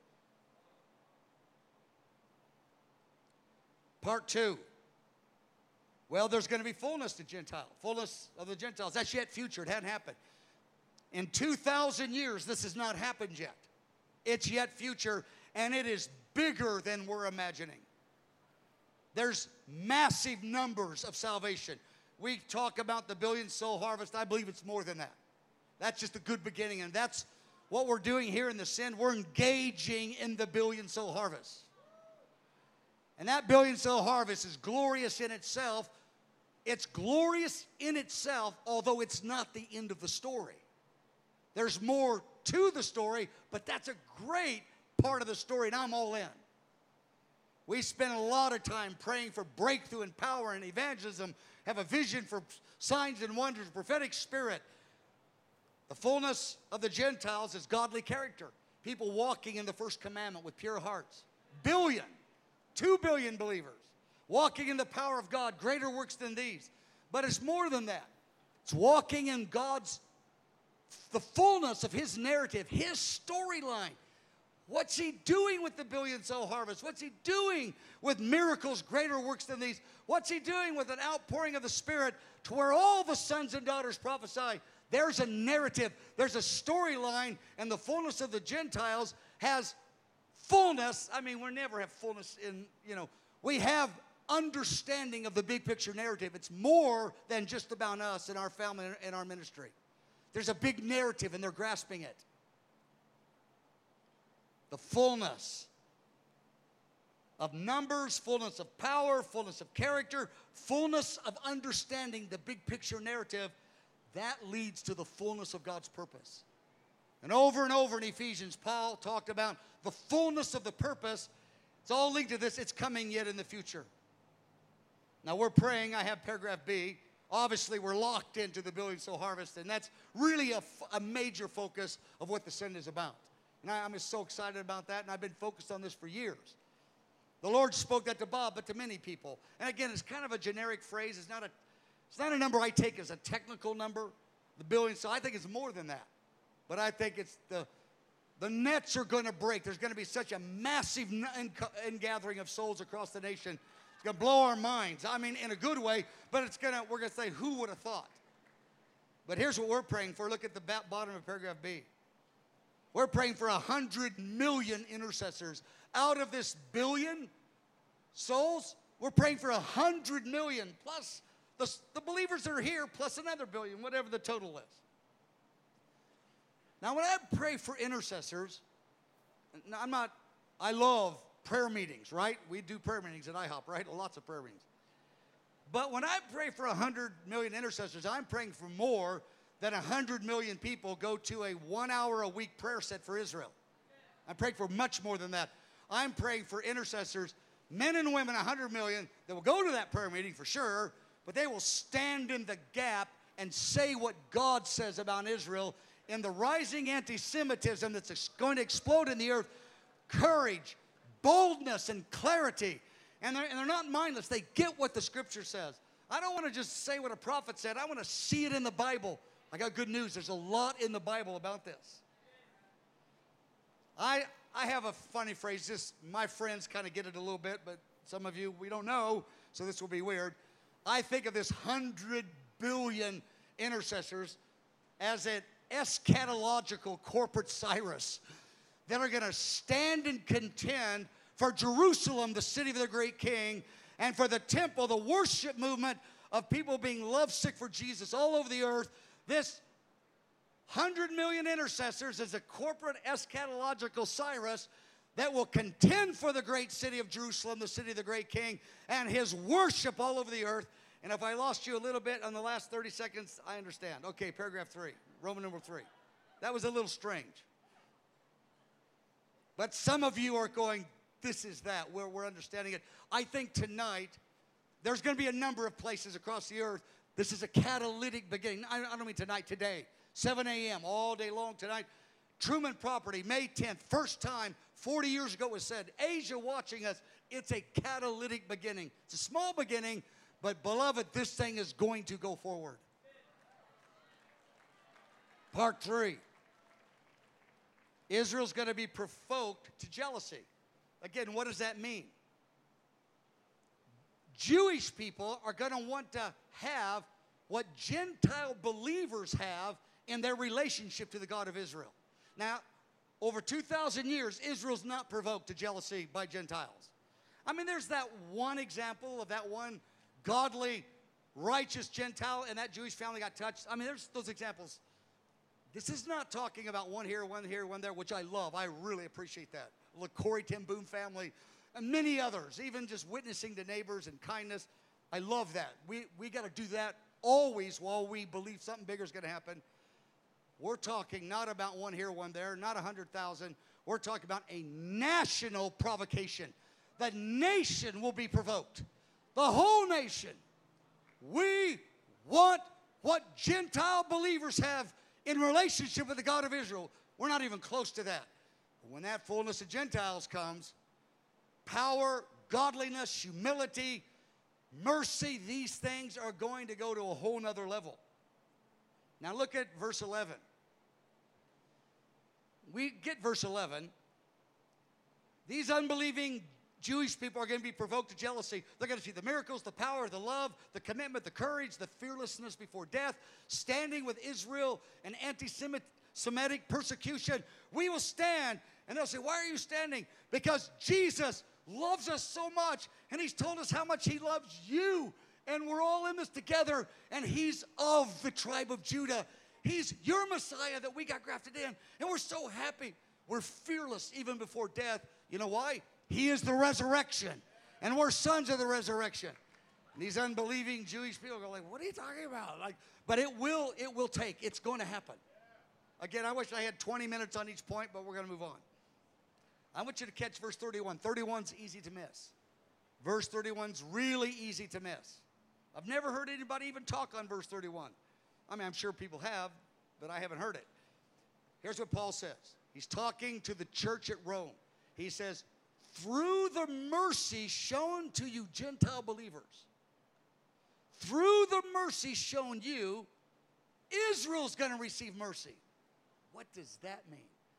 Part 2. Well, there's going to be fullness to Gentile, fullness of the Gentiles. That's yet future. It hadn't happened. In 2,000 years, this has not happened yet. It's yet future, and it is bigger than we're imagining. There's massive numbers of salvation. We talk about the billion soul harvest. I believe it's more than that. That's just a good beginning, and that's what we're doing here in the Send. We're engaging in the billion soul harvest. And that billion soul harvest is glorious in itself. It's glorious in itself, although it's not the end of the story. There's more to the story, but that's a great part of the story, and I'm all in. We spend a lot of time praying for breakthrough and power and evangelism, have a vision for signs and wonders, prophetic spirit. The fullness of the Gentiles is godly character. People walking in the first commandment with pure hearts. 2 billion believers walking in the power of God, greater works than these. But it's more than that. It's walking in the fullness of his narrative, his storyline. What's he doing with the billion soul harvest? What's he doing with miracles, greater works than these? What's he doing with an outpouring of the Spirit to where all the sons and daughters prophesy? There's a narrative, there's a storyline, and the fullness of the Gentiles has fullness. I mean, we never have fullness in, we have understanding of the big picture narrative. It's more than just about us and our family and our ministry. There's a big narrative, and they're grasping it. The fullness of numbers, fullness of power, fullness of character, fullness of understanding the big picture narrative, that leads to the fullness of God's purpose. And over in Ephesians, Paul talked about the fullness of the purpose. It's all linked to this. It's coming yet in the future. Now we're praying. I have paragraph B. Obviously, we're locked into the billion soul harvest, and that's really a major focus of what the Send is about. And I'm just so excited about that, and I've been focused on this for years. The Lord spoke that to Bob, but to many people. And again, it's kind of a generic phrase. It's not a number I take as a technical number, the billion. So I think it's more than that. But I think it's The nets are going to break. There's going to be such a massive ingathering of souls across the nation. It's going to blow our minds. I mean, in a good way, but we're going to say, who would have thought? But here's what we're praying for. Look at the bottom of paragraph B. We're praying for 100 million intercessors. Out of this billion souls, we're praying for 100 million, plus the believers that are here, plus another billion, whatever the total is. Now, when I pray for intercessors, I love prayer meetings, right? We do prayer meetings at IHOP, right? Lots of prayer meetings. But when I pray for 100 million intercessors, I'm praying for more than 100 million people go to a 1 hour a week prayer set for Israel. I'm praying for much more than that. I'm praying for intercessors, men and women, 100 million, that will go to that prayer meeting for sure, but they will stand in the gap and say what God says about Israel in the rising anti-Semitism that's going to explode in the earth. Courage, boldness, and clarity. And they're not mindless. They get what the Scripture says. I don't want to just say what a prophet said. I want to see it in the Bible. I got good news. There's a lot in the Bible about this. I have a funny phrase. My friends kind of get it a little bit, but some of you, we don't know, so this will be weird. I think of this 100 billion intercessors as an eschatological corporate Cyrus that are going to stand and contend for Jerusalem, the city of the great king, and for the temple, the worship movement of people being lovesick for Jesus all over the earth. This 100 million intercessors is a corporate eschatological Cyrus that will contend for the great city of Jerusalem, the city of the great king, and his worship all over the earth. And if I lost you a little bit on the last 30 seconds, I understand. Okay, paragraph 3, Roman number 3. That was a little strange. But some of you are going, this is that, where we're understanding it. I think tonight, there's going to be a number of places across the earth. This is a catalytic beginning. I don't mean tonight, today. 7 a.m. all day long tonight. Truman Property, May 10th, first time, 40 years ago it was said, Asia watching us, it's a catalytic beginning. It's a small beginning, but beloved, this thing is going to go forward. Part 3. Israel's going to be provoked to jealousy. Again, what does that mean? Jewish people are going to want to have what Gentile believers have in their relationship to the God of Israel. Now, over 2,000 years, Israel's not provoked to jealousy by Gentiles. I mean, there's that one example of that one godly, righteous Gentile, and that Jewish family got touched. I mean, there's those examples. This is not talking about one here, one there, which I love. I really appreciate that. The Corey Ten Boom family, and many others, even just witnessing to neighbors and kindness. I love that. We got to do that always while we believe something bigger is going to happen. We're talking not about one here, one there, not 100,000. We're talking about a national provocation. The nation will be provoked. The whole nation. We want what Gentile believers have in relationship with the God of Israel. We're not even close to that. When that fullness of Gentiles comes, power, godliness, humility, mercy, these things are going to go to a whole nother level. Now look at verse 11. We get verse 11. These unbelieving Jewish people are going to be provoked to jealousy. They're going to see the miracles, the power, the love, the commitment, the courage, the fearlessness before death, standing with Israel and anti-Semitic persecution. We will stand, and they'll say, why are you standing? Because Jesus loves us so much, and he's told us how much he loves you, and we're all in this together, and he's of the tribe of Judah. He's your Messiah that we got grafted in, and we're so happy. We're fearless even before death. You know why? He is the resurrection, and we're sons of the resurrection. And these unbelieving Jewish people go like, what are you talking about? But it will take. It's going to happen. Again, I wish I had 20 minutes on each point, but we're going to move on. I want you to catch verse 31. 31's easy to miss. Verse 31's really easy to miss. I've never heard anybody even talk on verse 31. I mean, I'm sure people have, but I haven't heard it. Here's what Paul says. He's talking to the church at Rome. He says, through the mercy shown to you Gentile believers, through the mercy shown you, Israel's going to receive mercy. What does that mean?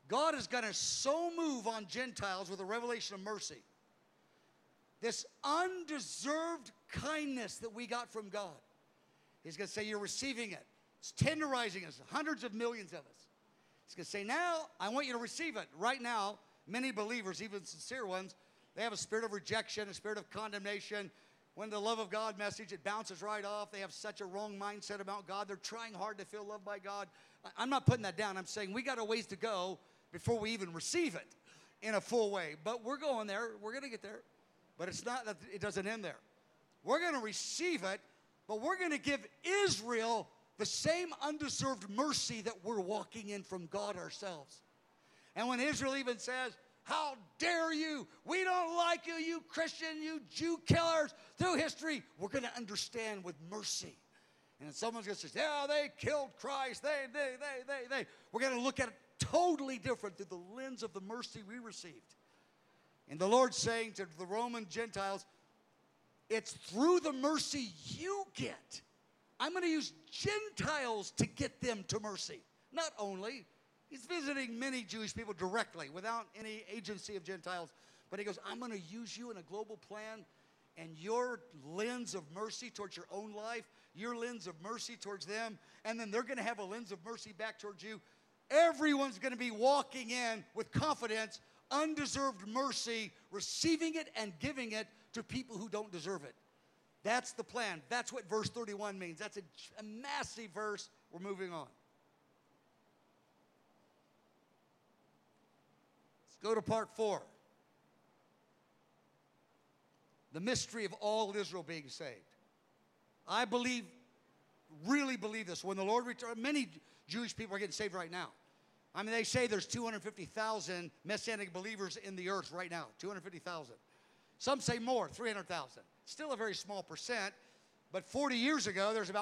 God is going to so move on Gentiles with a revelation of mercy. This undeserved kindness that we got from God. He's going to say, you're receiving it. It's tenderizing us, hundreds of millions of us. He's going to say, now, I want you to receive it. Right now, many believers, even sincere ones, they have a spirit of rejection, a spirit of condemnation. When the love of God message, it bounces right off. They have such a wrong mindset about God. They're trying hard to feel loved by God. I'm not putting that down. I'm saying we got a ways to go before we even receive it in a full way. But we're going there. We're going to get there. But it's not that it doesn't end there. We're going to receive it, but we're going to give Israel the same undeserved mercy that we're walking in from God ourselves. And when Israel even says, how dare you? We don't like you, you Christian, you Jew killers. Through history, we're going to understand with mercy. And then someone's going to say, yeah, they killed Christ. They. We're going to look at it totally different through the lens of the mercy we received. And the Lord's saying to the Roman Gentiles, it's through the mercy you get. I'm going to use Gentiles to get them to mercy. Not only. He's visiting many Jewish people directly without any agency of Gentiles. But he goes, I'm going to use you in a global plan, and your lens of mercy towards your own life, your lens of mercy towards them, and then they're going to have a lens of mercy back towards you. Everyone's going to be walking in with confidence, undeserved mercy, receiving it and giving it to people who don't deserve it. That's the plan. That's what verse 31 means. That's a massive verse. We're moving on. Go to part 4. The mystery of all Israel being saved. I really believe this. When the Lord returns, many Jewish people are getting saved right now. I mean, they say there's 250,000 Messianic believers in the earth right now. 250,000. Some say more, 300,000. Still a very small percent. But 40 years ago, there was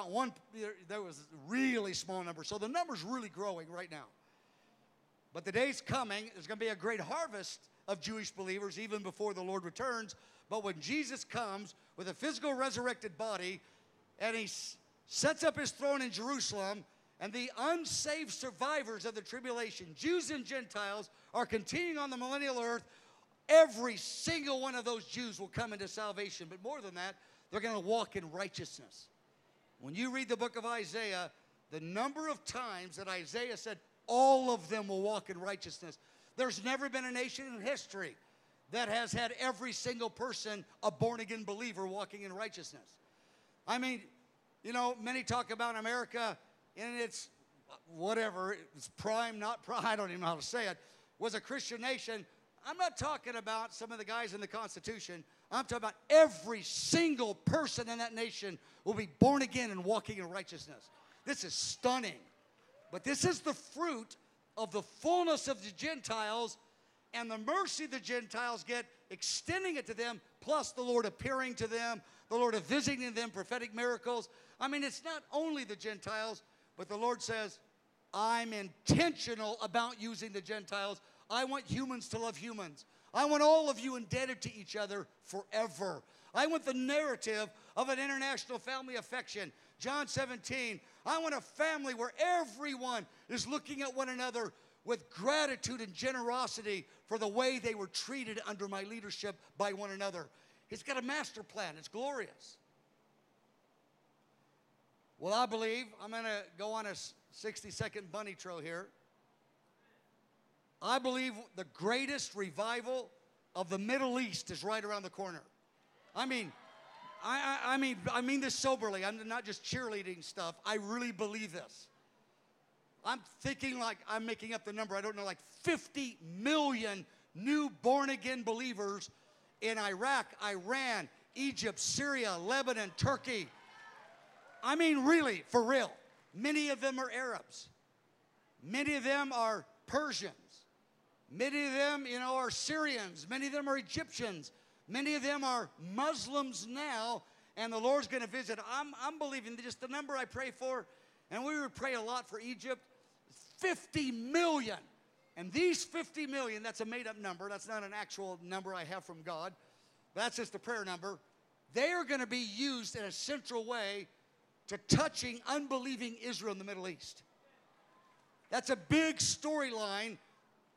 a really small number. So the number's really growing right now. But the day's coming, there's going to be a great harvest of Jewish believers even before the Lord returns. But when Jesus comes with a physical resurrected body and he sets up his throne in Jerusalem, and the unsaved survivors of the tribulation, Jews and Gentiles, are continuing on the millennial earth, every single one of those Jews will come into salvation. But more than that, they're going to walk in righteousness. When you read the book of Isaiah, the number of times that Isaiah said, all of them will walk in righteousness. There's never been a nation in history that has had every single person a born-again believer walking in righteousness. I mean, you know, many talk about America in its whatever, it's prime, not prime, I don't even know how to say it, was a Christian nation. I'm not talking about some of the guys in the Constitution. I'm talking about every single person in that nation will be born again and walking in righteousness. This is stunning. But this is the fruit of the fullness of the Gentiles and the mercy the Gentiles get, extending it to them, plus the Lord appearing to them, the Lord visiting them, prophetic miracles. I mean, it's not only the Gentiles, but the Lord says, I'm intentional about using the Gentiles. I want humans to love humans. I want all of you indebted to each other forever. I want the narrative of an international family affection. John 17, I want a family where everyone is looking at one another with gratitude and generosity for the way they were treated under my leadership by one another. He's got a master plan. It's glorious. Well, I believe, I'm going to go on a 60-second bunny trail here. I believe the greatest revival of the Middle East is right around the corner. I mean this soberly. I'm not just cheerleading stuff. I really believe this. I'm thinking like I'm making up the number. I don't know, like 50 million new born-again believers in Iraq, Iran, Egypt, Syria, Lebanon, Turkey. I mean, really, for real. Many of them are Arabs. Many of them are Persians. Many of them, are Syrians. Many of them are Egyptians. Many of them are Muslims now, and the Lord's going to visit. I'm believing just the number I pray for, and we would pray a lot for Egypt, 50 million. And these 50 million, that's a made-up number. That's not an actual number I have from God. That's just a prayer number. They are going to be used in a central way to touching unbelieving Israel in the Middle East. That's a big storyline.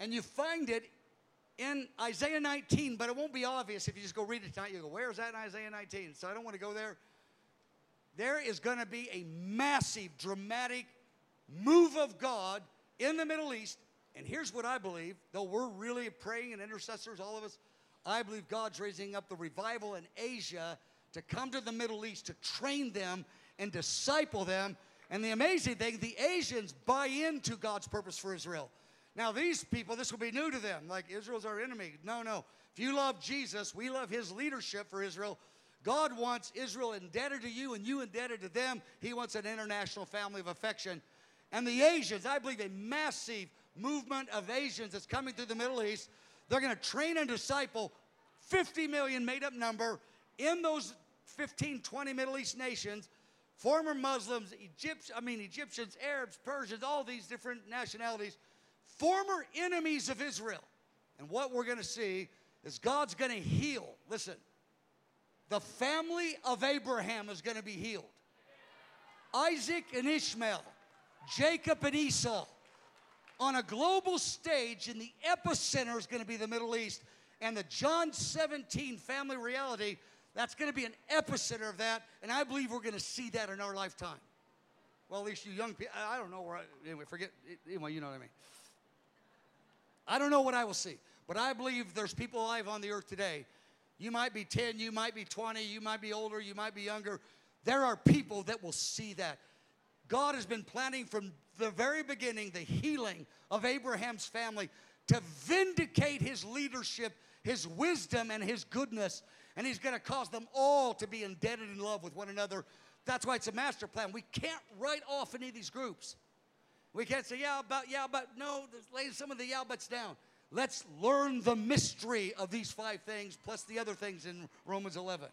And you find it in Isaiah 19, but it won't be obvious if you just go read it tonight. You go, where is that in Isaiah 19? So I don't want to go there. There is going to be a massive, dramatic move of God in the Middle East. And here's what I believe, though we're really praying and intercessors, all of us, I believe God's raising up the revival in Asia to come to the Middle East to train them and disciple them. And the amazing thing, the Asians buy into God's purpose for Israel. Now these people, this will be new to them, like Israel's our enemy. No. If you love Jesus, we love his leadership for Israel. God wants Israel indebted to you and you indebted to them. He wants an international family of affection. And the Asians, I believe a massive movement of Asians that's coming through the Middle East. They're going to train and disciple 50 million made-up number in those 15, 20 Middle East nations, former Muslims, Egyptians, Arabs, Persians, all these different nationalities, former enemies of Israel. And what we're going to see is God's going to heal. Listen, the family of Abraham is going to be healed. Isaac and Ishmael, Jacob and Esau. On a global stage, in the epicenter is going to be the Middle East. And the John 17 family reality, that's going to be an epicenter of that. And I believe we're going to see that in our lifetime. Well, at least you young people, I don't know where anyway, forget, anyway, you know what I mean. I don't know what I will see. But I believe there's people alive on the earth today. You might be 10, you might be 20, you might be older, you might be younger. There are people that will see that. God has been planning from the very beginning the healing of Abraham's family to vindicate his leadership, his wisdom, and his goodness. And he's going to cause them all to be indebted in love with one another. That's why it's a master plan. We can't write off any of these groups. We can't say, yeah, but, no, lay some of the yeah, buts down. Let's learn the mystery of these 5 things, plus the other things in Romans 11.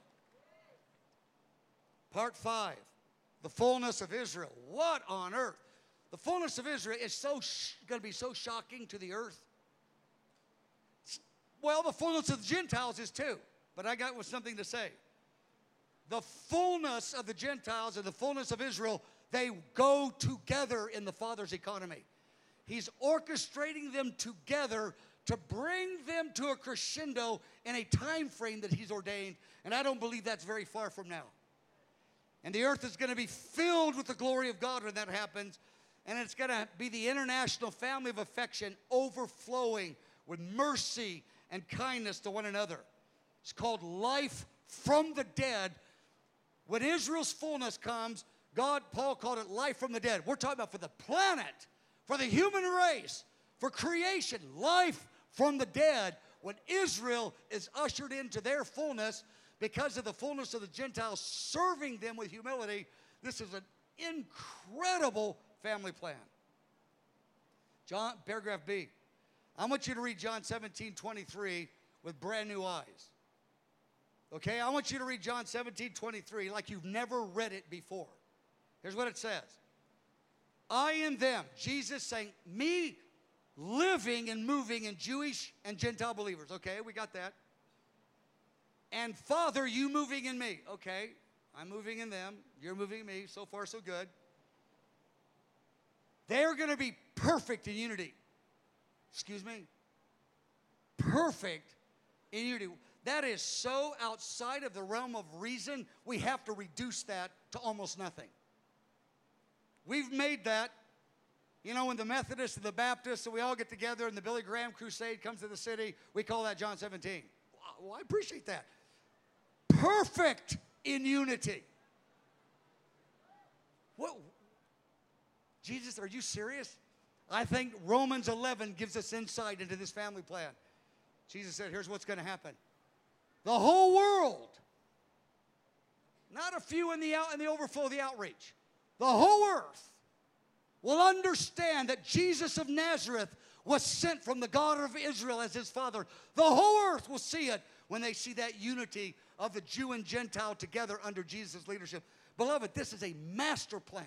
Part 5, the fullness of Israel. What on earth? The fullness of Israel is going to be so shocking to the earth. Well, the fullness of the Gentiles is too, but I got something to say. The fullness of the Gentiles and the fullness of Israel, they go together in the Father's economy. He's orchestrating them together to bring them to a crescendo in a time frame that he's ordained, and I don't believe that's very far from now. And the earth is going to be filled with the glory of God when that happens, and it's going to be the international family of affection overflowing with mercy and kindness to one another. It's called life from the dead. When Israel's fullness comes, Paul called it life from the dead. We're talking about for the planet, for the human race, for creation, life from the dead. When Israel is ushered into their fullness because of the fullness of the Gentiles serving them with humility, this is an incredible family plan. Paragraph B. I want you to read John 17:23 with brand new eyes. Okay, I want you to read John 17:23 like you've never read it before. Here's what it says. I in them, Jesus saying, me living and moving in Jewish and Gentile believers. Okay, we got that. And Father, you moving in me. Okay, I'm moving in them. You're moving in me. So far, so good. They're going to be perfect in unity. Excuse me? Perfect in unity. That is so outside of the realm of reason, we have to reduce that to almost nothing. We've made that, you know, when the Methodists and the Baptists, so we all get together and the Billy Graham crusade comes to the city, we call that John 17. Well, I appreciate that. Perfect in unity. What? Jesus, are you serious? I think Romans 11 gives us insight into this family plan. Jesus said, here's what's going to happen. The whole world, not a few in the overflow of the outreach, the whole earth will understand that Jesus of Nazareth was sent from the God of Israel as his Father. The whole earth will see it when they see that unity of the Jew and Gentile together under Jesus' leadership. Beloved, this is a master plan.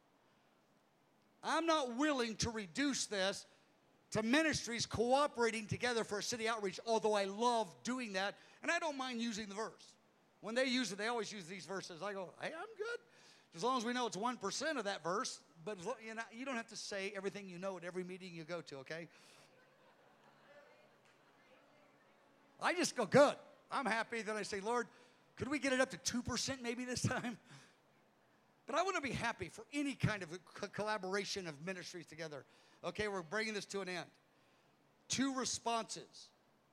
I'm not willing to reduce this to ministries cooperating together for a city outreach, although I love doing that, and I don't mind using the verse. When they use it, they always use these verses. I go, hey, I'm good. As long as we know it's 1% of that verse, but you don't have to say everything you know at every meeting you go to, okay? I just go, good. I'm happy. Then I say, Lord, could we get it up to 2% maybe this time? But I want to be happy for any kind of collaboration of ministries together. Okay, we're bringing this to an end. 2 responses.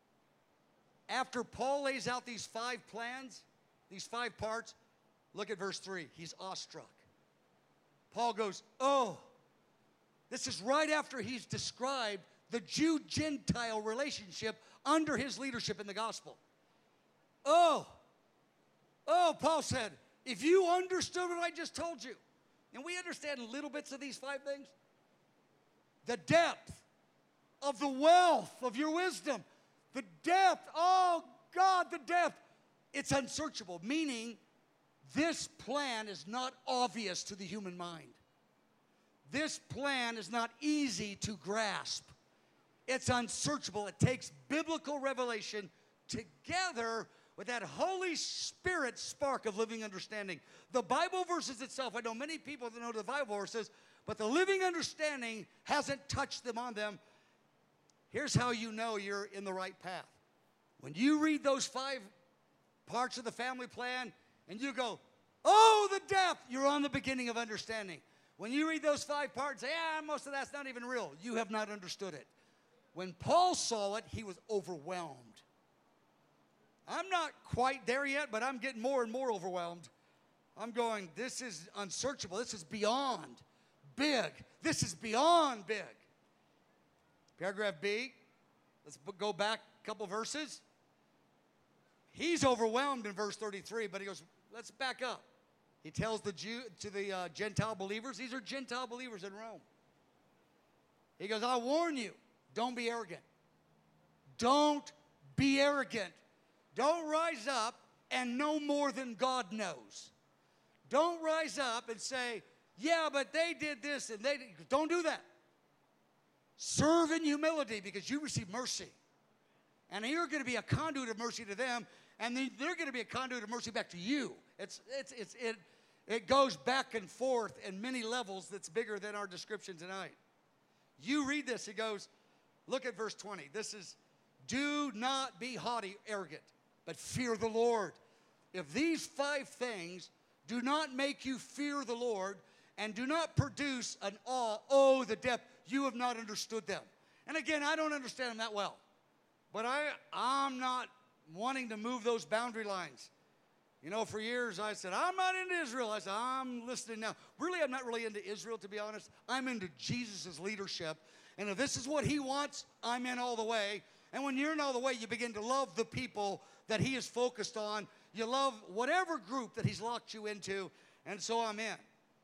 After Paul lays out these 5 plans, these 5 parts, look at verse 3. He's awestruck. Paul goes, oh, this is right after he's described the Jew-Gentile relationship under his leadership in the gospel. Oh, Paul said, if you understood what I just told you, and we understand little bits of these 5 things, the depth of the wealth of your wisdom, the depth, oh God, the depth, it's unsearchable, meaning this plan is not obvious to the human mind. This plan is not easy to grasp. It's unsearchable. It takes biblical revelation together with that Holy Spirit spark of living understanding. The Bible verses itself, I know many people that know the Bible verses, but the living understanding hasn't touched them on them. Here's how you know you're in the right path. When you read those 5 parts of the family plan and you go, oh, the depth, you're on the beginning of understanding. When you read those 5 parts, say, most of that's not even real. You have not understood it. When Paul saw it, he was overwhelmed. I'm not quite there yet, but I'm getting more and more overwhelmed. I'm going, this is unsearchable. This is beyond big. This is beyond big. Paragraph B, let's go back a couple verses. He's overwhelmed in verse 33, but he goes, let's back up. He tells the Gentile believers, these are Gentile believers in Rome. He goes, I warn you, don't be arrogant. Don't be arrogant. Don't rise up and know more than God knows. Don't rise up and say, yeah, but they did this and they did. Don't do that. Serve in humility because you receive mercy. And you're going to be a conduit of mercy to them, and they're going to be a conduit of mercy back to you. It goes back and forth in many levels that's bigger than our description tonight. You read this, it goes, look at verse 20. This is, do not be haughty, arrogant, but fear the Lord. If these 5 things do not make you fear the Lord and do not produce an awe, oh, the depth, you have not understood them. And again, I don't understand them that well. But I'm not wanting to move those boundary lines. You know, for years I said, I'm not into Israel. I said, I'm listening now. Really, I'm not really into Israel, to be honest. I'm into Jesus' leadership. And if this is what he wants, I'm in all the way. And when you're in all the way, you begin to love the people that he is focused on. You love whatever group that he's locked you into. And so I'm in.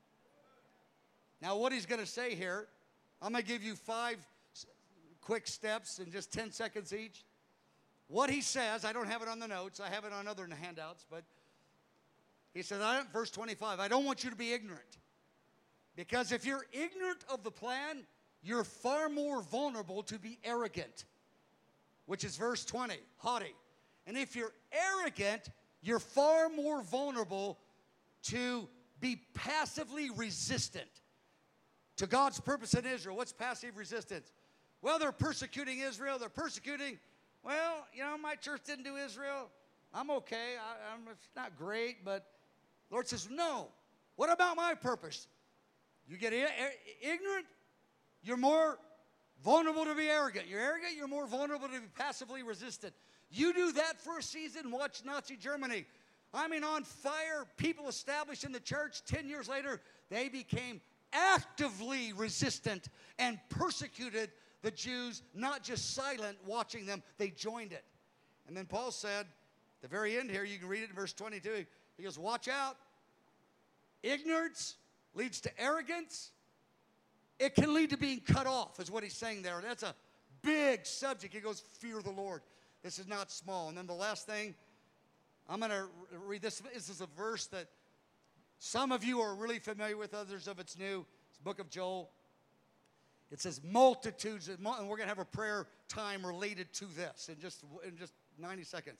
Now, what he's going to say here, I'm going to give you 5 quick steps in just 10 seconds each. What he says, I don't have it on the notes. I have it on other handouts. But he says, verse 25, I don't want you to be ignorant. Because if you're ignorant of the plan, you're far more vulnerable to be arrogant. Which is verse 20, haughty. And if you're arrogant, you're far more vulnerable to be passively resistant to God's purpose in Israel. What's passive resistance? Well, they're persecuting Israel. They're persecuting, well, you know, my church didn't do Israel. I'm okay. It's not great, but the Lord says, no. What about my purpose? You get ignorant, you're more vulnerable to be arrogant. You're arrogant, you're more vulnerable to be passively resistant. You do that for a season, watch Nazi Germany. I mean, on fire, people established in the church, 10 years later, they became actively resistant and persecuted the Jews, not just silent, watching them. They joined it. And then Paul said, at the very end here, you can read it in verse 22, he goes, watch out. Ignorance leads to arrogance. It can lead to being cut off, is what he's saying there. That's a big subject. He goes, fear the Lord. This is not small. And then the last thing, I'm going to read this. This is a verse that some of you are really familiar with, others of it's new. It's the book of Joel. It says multitudes, and we're going to have a prayer time related to this in just 90 seconds.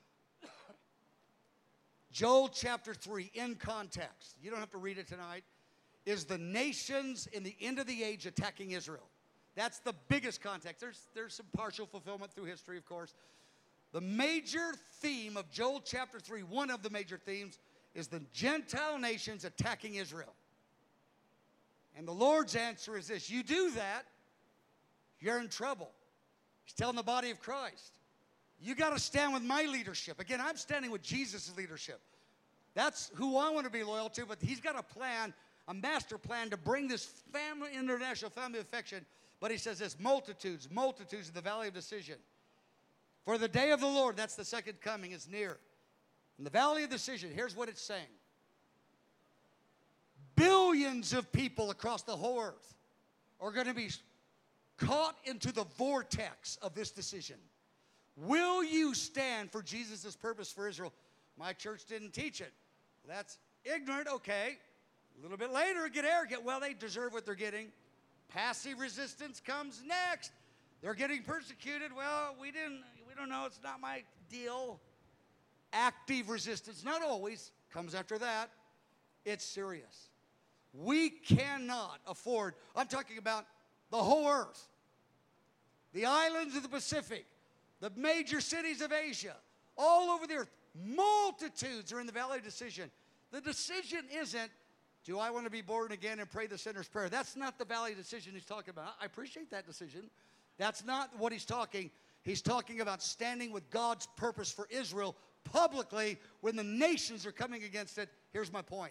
Joel chapter 3, in context, you don't have to read it tonight, is the nations in the end of the age attacking Israel. That's the biggest context. There's some partial fulfillment through history, of course. The major theme of Joel chapter 3, one of the major themes, is the Gentile nations attacking Israel. And the Lord's answer is this: you do that, you're in trouble. He's telling the body of Christ, you got to stand with my leadership. Again, I'm standing with Jesus' leadership. That's who I want to be loyal to, but he's got a plan, a master plan to bring this family, international family of affection. But he says this: multitudes, multitudes in the valley of decision. For the day of the Lord, that's the second coming, is near. In the valley of decision, here's what it's saying. Billions of people across the whole earth are going to be caught into the vortex of this decision. Will you stand for Jesus' purpose for Israel? My church didn't teach it. That's ignorant, okay. A little bit later, get arrogant. Well, they deserve what they're getting. Passive resistance comes next. They're getting persecuted. Well, we don't know. It's not my deal. Active resistance, not always, comes after that. It's serious. We cannot afford, I'm talking about the whole earth, the islands of the Pacific, the major cities of Asia, all over the earth. Multitudes are in the valley of decision. The decision isn't, do I want to be born again and pray the sinner's prayer? That's not the valley of decision he's talking about. I appreciate that decision. That's not what he's talking. He's talking about standing with God's purpose for Israel publicly when the nations are coming against it. Here's my point.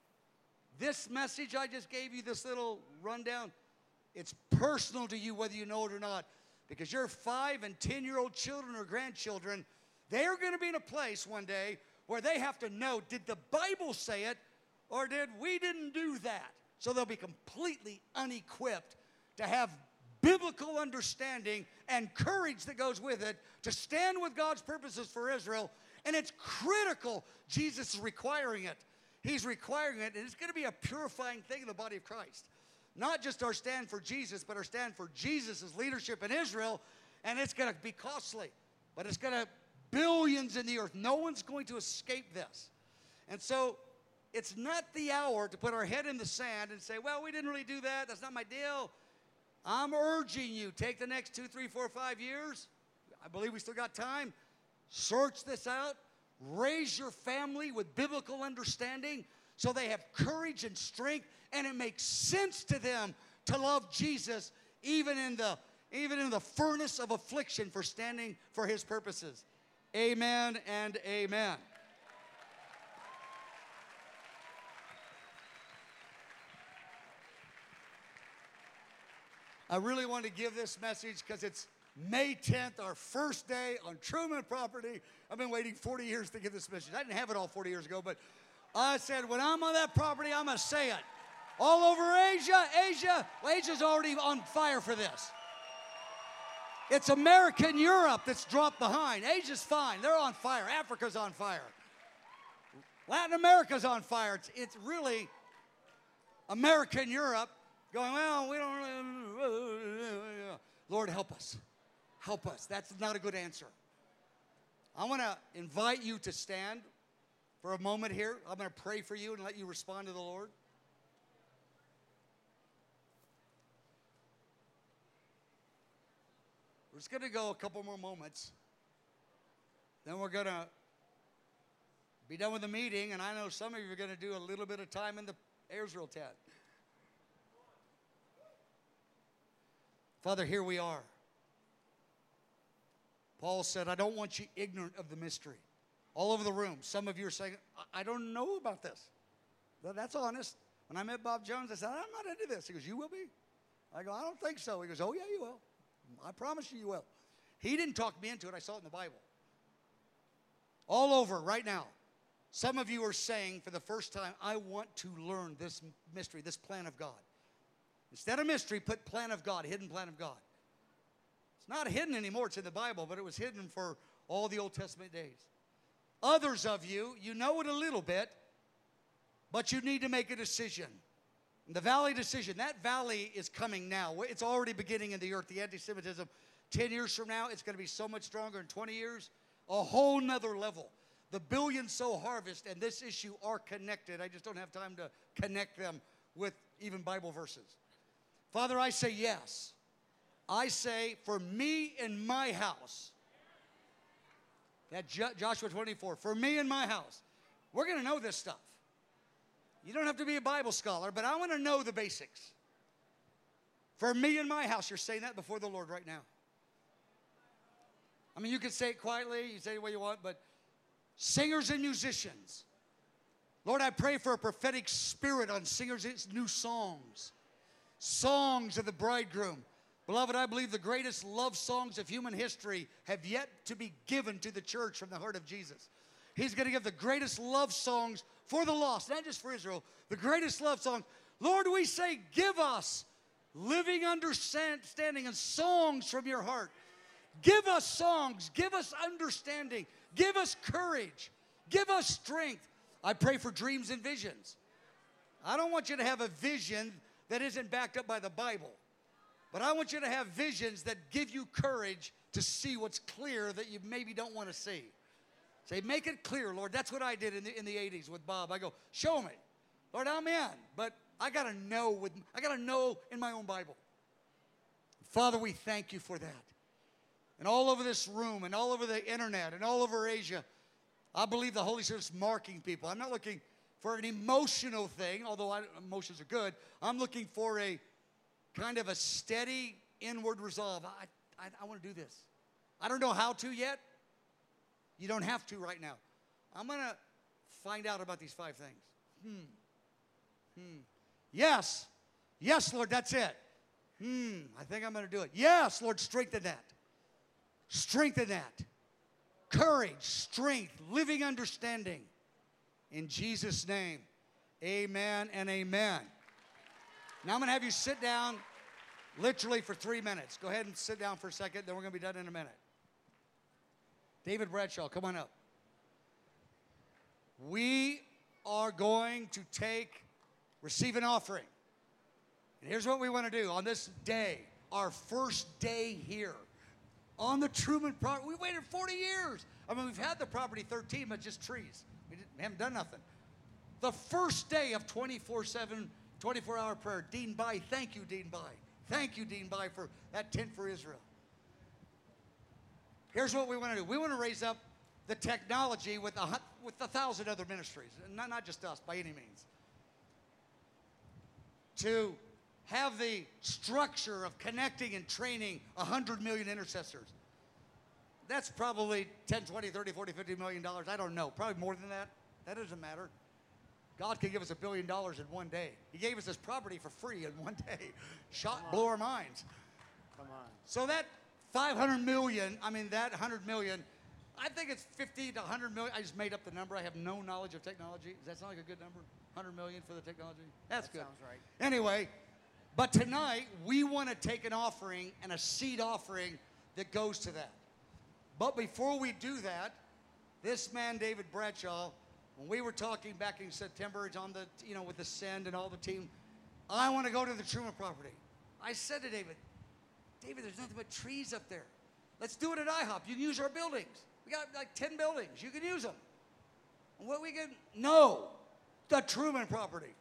This message I just gave you, this little rundown, it's personal to you whether you know it or not. Because your 5- and 10-year-old children or grandchildren, they're going to be in a place one day where they have to know, did the Bible say it or we didn't do that? So they'll be completely unequipped to have biblical understanding and courage that goes with it to stand with God's purposes for Israel. And it's critical. Jesus is requiring it. He's requiring it, and it's going to be a purifying thing in the body of Christ. Not just our stand for Jesus, but our stand for Jesus' leadership in Israel, and it's going to be costly. But it's going to, billions in the earth. No one's going to escape this. And so it's not the hour to put our head in the sand and say, well, we didn't really do that. That's not my deal. I'm urging you, take the next 2, 3, 4, 5 years. I believe we still got time. Search this out. Raise your family with biblical understanding so they have courage and strength, and it makes sense to them to love Jesus even in the furnace of affliction for standing for his purposes. Amen and amen. I really want to give this message because it's May 10th, our first day on Truman property. I've been waiting 40 years to give this message. I didn't have it all 40 years ago, but I said, when I'm on that property, I'm going to say it. All over Asia's already on fire for this. It's America and Europe that's dropped behind. Asia's fine. They're on fire. Africa's on fire. Latin America's on fire. It's really America and Europe going, well, we don't really. Lord, help us. Help us. That's not a good answer. I want to invite you to stand for a moment here. I'm going to pray for you and let you respond to the Lord. We're just going to go a couple more moments. Then we're going to be done with the meeting, and I know some of you are going to do a little bit of time in the Israel tent. Father, here we are. Paul said, I don't want you ignorant of the mystery. All over the room, some of you are saying, I don't know about this. That's honest. When I met Bob Jones, I said, I'm not into this. He goes, you will be? I go, I don't think so. He goes, oh, yeah, you will. I promise you will. He didn't talk me into it. I saw it in the Bible. All over right now. Some of you are saying for the first time, I want to learn this mystery, this plan of God. Instead of mystery, put plan of God, hidden plan of God. It's not hidden anymore. It's in the Bible, but it was hidden for all the Old Testament days. Others of you, you know it a little bit, but you need to make a decision. The valley decision, that valley is coming now. It's already beginning in the earth, the anti-Semitism. 10 years from now, it's going to be so much stronger. In 20 years, a whole nother level. The billion soul harvest and this issue are connected. I just don't have time to connect them with even Bible verses. Father, I say yes. I say for me and my house, That Joshua 24, for me and my house. We're going to know this stuff. You don't have to be a Bible scholar, but I want to know the basics. For me and my house, you're saying that before the Lord right now. I mean, you can say it quietly, you say it the way you want, but singers and musicians, Lord, I pray for a prophetic spirit on singers' new songs. Songs of the bridegroom. Beloved, I believe the greatest love songs of human history have yet to be given to the church from the heart of Jesus. He's going to give the greatest love songs for the lost, not just for Israel, the greatest love songs. Lord, we say, give us living understanding and songs from your heart. Give us songs, give us understanding, give us courage, give us strength. I pray for dreams and visions. I don't want you to have a vision that isn't backed up by the Bible. But I want you to have visions that give you courage to see what's clear that you maybe don't want to see. Say, make it clear, Lord. That's what I did in the 80s with Bob. I go, show me. Lord, I'm in. But I got to know in my own Bible. Father, we thank you for that. And all over this room and all over the internet and all over Asia, I believe the Holy Spirit's marking people. I'm not looking for an emotional thing, although emotions are good. I'm looking for a kind of a steady inward resolve. I want to do this. I don't know how to yet. You don't have to right now. I'm going to find out about these 5 things. Yes. Yes, Lord, that's it. I think I'm going to do it. Yes, Lord, strengthen that. Strengthen that. Courage, strength, living understanding. In Jesus' name, amen and amen. Now I'm going to have you sit down literally for 3 minutes. Go ahead and sit down for a second, then we're going to be done in a minute. David Bradshaw, come on up. We are going to receive an offering. And here's what we want to do on this day, our first day here on the Truman property. We waited 40 years. I mean, we've had the property 13, but just trees. We haven't done nothing. The first day of 24/7, 24-hour prayer. Dean Bai, thank you, Dean Bai. Thank you, Dean Bai, for that tent for Israel. Here's what we want to do. We want to raise up the technology with 1,000 other ministries, not just us by any means, to have the structure of connecting and training 100 million intercessors. That's probably 10, 20, 30, 40, 50 million dollars. I don't know. Probably more than that. That doesn't matter. God could give us $1 billion in one day. He gave us this property for free in one day. Blew our minds. Come on. So that 500 million, that 100 million, I think it's 50 to 100 million. I just made up the number. I have no knowledge of technology. Does that sound like a good number? 100 million for the technology? That's good. Sounds right. Anyway, but tonight we want to take an offering and a seed offering that goes to that. But before we do that, this man, David Bradshaw, when we were talking back in September, it's on the, with the Send and all the team, I want to go to the Truman property. I said to David, there's nothing but trees up there. Let's do it at IHOP. You can use our buildings. We got like 10 buildings. You can use them. And what we can, no, the Truman property.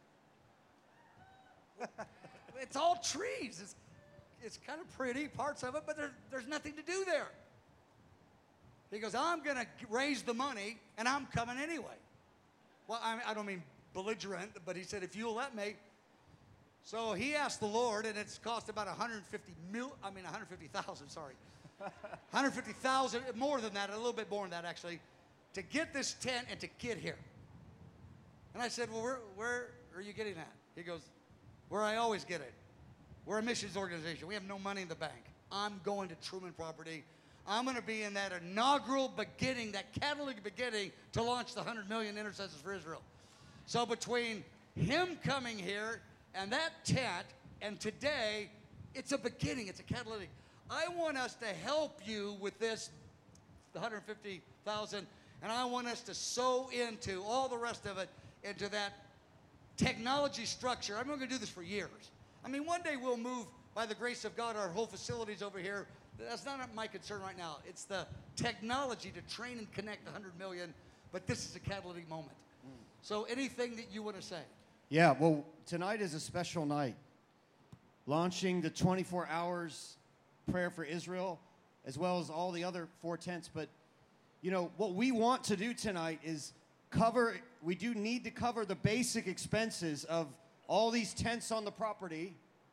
It's all trees. It's kind of pretty, parts of it, but there's nothing to do there. He goes, I'm going to raise the money, and I'm coming anyway. Well, I don't mean belligerent, but he said, if you'll let me. So he asked the Lord, and it's cost about 150,000, sorry. 150,000, more than that, a little bit more than that, actually, to get this tent and to get here. And I said, well, where are you getting that? He goes, where I always get it. We're a missions organization. We have no money in the bank. I'm going to Truman property. I'm going to be in that inaugural beginning, that catalytic beginning to launch the 100 million intercessors for Israel. So between him coming here and that tent and today, it's a beginning. It's a catalytic. I want us to help you with this, the 150,000, and I want us to sow into all the rest of it, into that technology structure. I'm not going to do this for years. One day we'll move, by the grace of God, our whole facilities over here. That's not my concern right now. It's the technology to train and connect 100 million, but this is a catalytic moment. So anything that you want to say? Yeah, well, tonight is a special night. Launching the 24 hours prayer for Israel, as well as all the other 4 tents. But you know, what we want to do tonight is we do need to cover the basic expenses of all these tents on the property.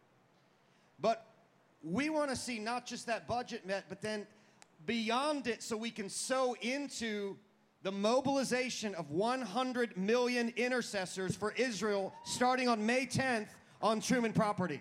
But we want to see not just that budget met, but then beyond it, so we can sow into the mobilization of 100 million intercessors for Israel starting on May 10th on Truman property.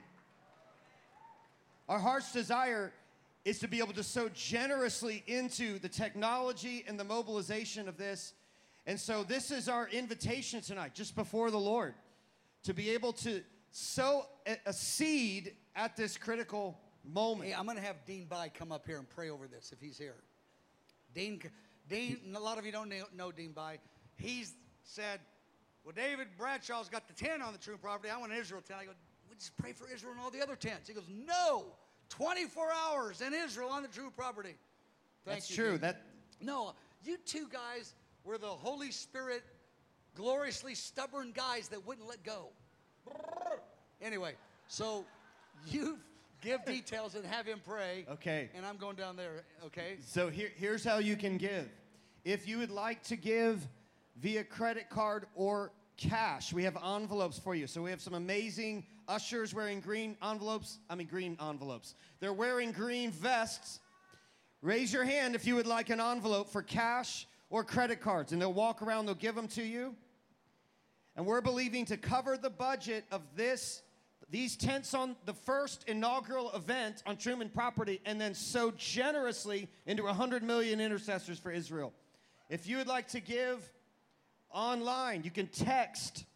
Our heart's desire is to be able to sow generously into the technology and the mobilization of this. And so this is our invitation tonight, just before the Lord, to be able to sow a seed at this critical moment. Hey, I'm going to have Dean Bai come up here and pray over this if he's here. Dean, a lot of you don't know Dean Bai. He's said, well, David Bradshaw's got the tent on the Truman property. I want an Israel tent. I go, we just pray for Israel and all the other tents. He goes, no, 24 hours in Israel on the Truman property. That's true. No, you two guys were the Holy Spirit, gloriously stubborn guys that wouldn't let go. Anyway, so you give details and have him pray. Okay. And I'm going down there, okay? So here's how you can give. If you would like to give via credit card or cash, we have envelopes for you. So we have some amazing ushers wearing green envelopes. They're wearing green vests. Raise your hand if you would like an envelope for cash or credit cards, and they'll walk around, they'll give them to you. And we're believing to cover the budget of these tents on the first inaugural event on Truman property, and then sow generously into 100 million intercessors for Israel. If you would like to give online, you can text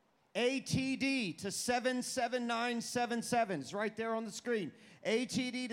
ATD to 77977. It's right there on the screen. ATD to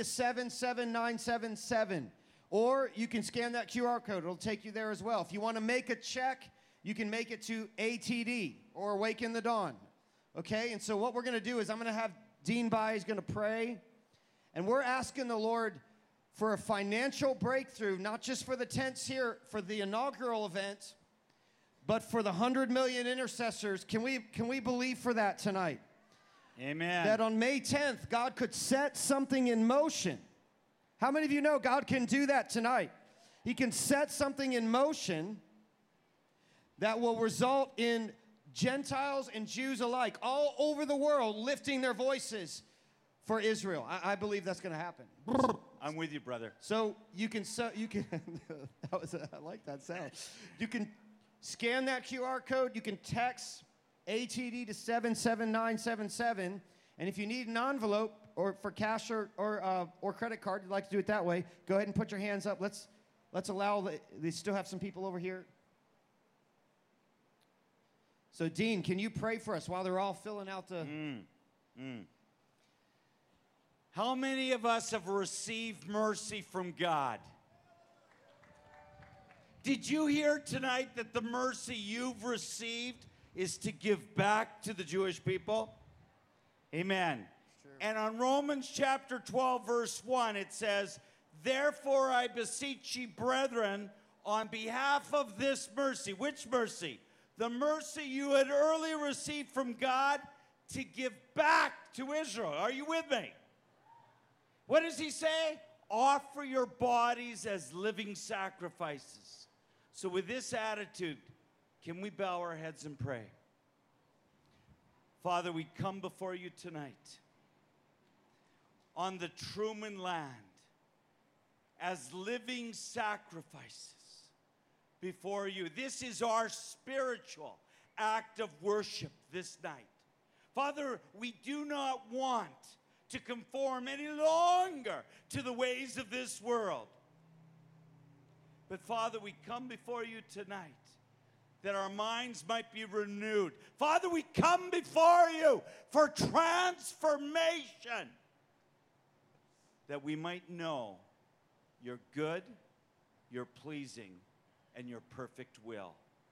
77977. Or you can scan that QR code. It'll take you there as well. If you want to make a check, you can make it to ATD or Awaken the Dawn. Okay? And so what we're going to do is I'm going to have Dean Bai is going to pray. And we're asking the Lord for a financial breakthrough, not just for the tents here, for the inaugural event, but for the 100 million intercessors. Can we believe for that tonight? Amen. That on May 10th, God could set something in motion. How many of you know God can do that tonight? He can set something in motion that will result in Gentiles and Jews alike all over the world lifting their voices for Israel. I believe that's going to happen. I'm with you, brother. So you can I like that sound. You can scan that QR code. You can text ATD to 77977. And if you need an envelope or for cash or credit card, you'd like to do it that way, go ahead and put your hands up. Let's allow they still have some people over here. So Dean, can you pray for us while they're all filling out the... How many of us have received mercy from God? Did you hear tonight that the mercy you've received is to give back to the Jewish people? Amen. And on Romans chapter 12, verse 1, it says, therefore I beseech ye, brethren, on behalf of this mercy. Which mercy? The mercy you had earlier received from God to give back to Israel. Are you with me? What does he say? Offer your bodies as living sacrifices. So with this attitude, can we bow our heads and pray? Father, we come before you tonight on the Truman land as living sacrifices before you. This is our spiritual act of worship this night. Father, we do not want to conform any longer to the ways of this world. But Father, we come before you tonight that our minds might be renewed. Father, we come before you for transformation, that we might know your good, your pleasing, and your perfect will.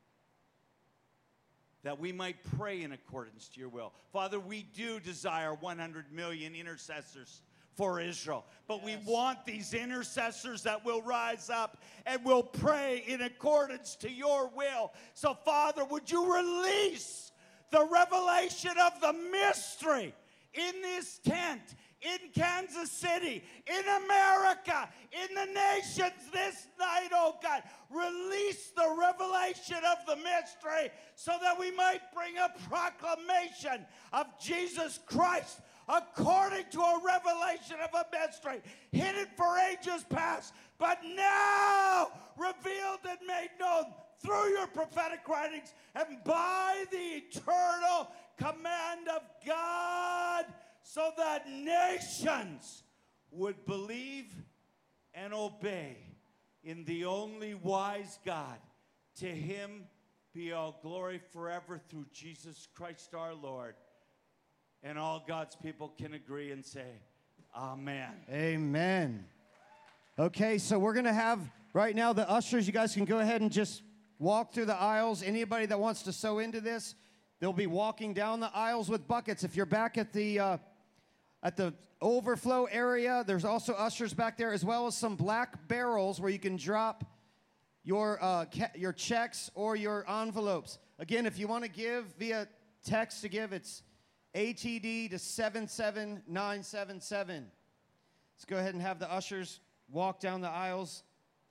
That we might pray in accordance to your will. Father, we do desire 100 million intercessors for Israel. But we want these intercessors that will rise up and will pray in accordance to your will. So, Father, would you release the revelation of the mystery in this tent, in Kansas City, in America, in the nations this night, oh God. Release the revelation of the mystery so that we might bring a proclamation of Jesus Christ according to a revelation of a mystery hidden for ages past, but now revealed and made known through your prophetic writings and by the eternal command of God, so that nations would believe and obey in the only wise God. To him be all glory forever through Jesus Christ our Lord. And all God's people can agree and say, amen. Amen. Okay, so we're going to have right now the ushers. You guys can go ahead and just walk through the aisles. Anybody that wants to sow into this, they'll be walking down the aisles with buckets. If you're back at the overflow area, there's also ushers back there, as well as some black barrels where you can drop your checks or your envelopes. Again, if you want to give via text to give, it's ATD to 77977. Let's go ahead and have the ushers walk down the aisles.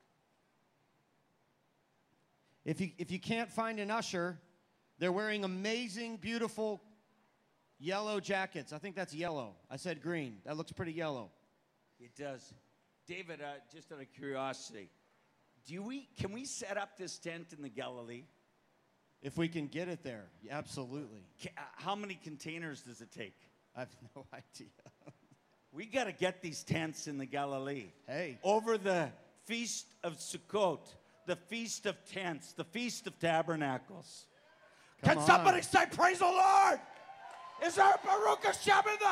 If you can't find an usher, they're wearing amazing, beautiful yellow jackets. I think that's yellow. I said green. That looks pretty yellow. It does. David, just out of curiosity, can we set up this tent in the Galilee? If we can get it there, absolutely. How many containers does it take? I have no idea. We got to get these tents in the Galilee. Hey. Over the Feast of Sukkot, the Feast of Tents, the Feast of Tabernacles. Come Can on. somebody say, praise the Lord? Is there a Baruch Hashem in the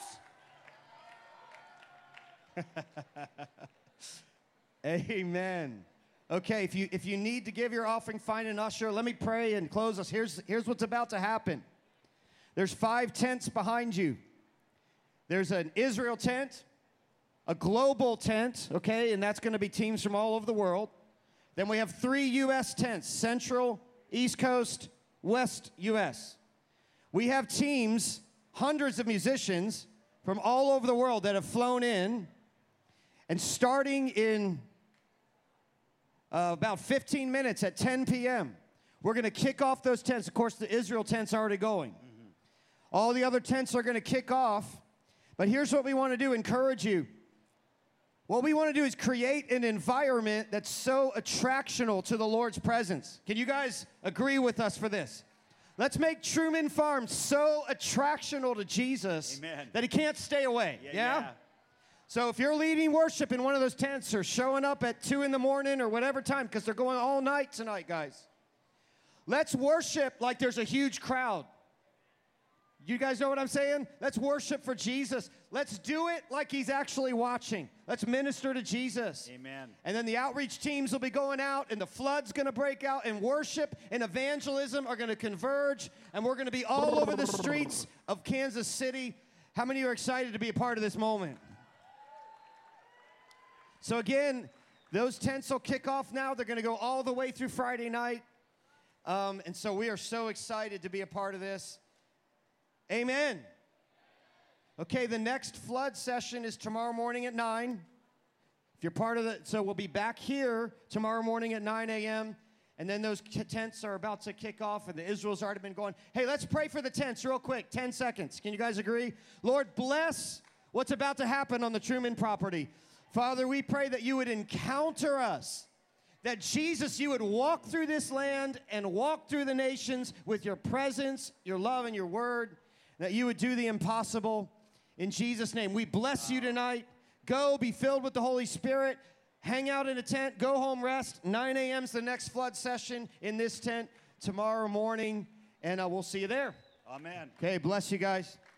house? Amen. Okay, if you need to give your offering, find an usher. Let me pray and close us. Here's what's about to happen. There's 5 tents behind you. There's an Israel tent, a global tent, okay, and that's going to be teams from all over the world. Then we have 3 U.S. tents, Central, East Coast, West U.S. We have teams, hundreds of musicians from all over the world that have flown in, and starting in about 15 minutes at 10 p.m., we're going to kick off those tents. Of course, the Israel tent's already going. Mm-hmm. All the other tents are going to kick off. But here's what we want to do, encourage you. What we want to do is create an environment that's so attractional to the Lord's presence. Can you guys agree with us for this? Let's make Truman Farm so attractional to Jesus Amen. that he can't stay away. Yeah? So if you're leading worship in one of those tents or showing up at 2 in the morning or whatever time, because they're going all night tonight, guys, let's worship like there's a huge crowd. You guys know what I'm saying? Let's worship for Jesus. Let's do it like he's actually watching. Let's minister to Jesus. Amen. And then the outreach teams will be going out, and the flood's going to break out, and worship and evangelism are going to converge, and we're going to be all over the streets of Kansas City. How many of you are excited to be a part of this moment? So again, those tents will kick off now. They're going to go all the way through Friday night. And so we are so excited to be a part of this. Amen. Okay, the next flood session is tomorrow morning at 9. If you're part of it, so we'll be back here tomorrow morning at 9 a.m. And then those tents are about to kick off, and the Israel's already been going. Hey, let's pray for the tents real quick, 10 seconds. Can you guys agree? Lord, bless what's about to happen on the Truman property. Father, we pray that you would encounter us, that Jesus, you would walk through this land and walk through the nations with your presence, your love, and your word, that you would do the impossible. In Jesus' name, we bless you tonight. Go, be filled with the Holy Spirit. Hang out in a tent. Go home, rest. 9 a.m. is the next flood session in this tent tomorrow morning, and we'll see you there. Amen. Okay, bless you guys.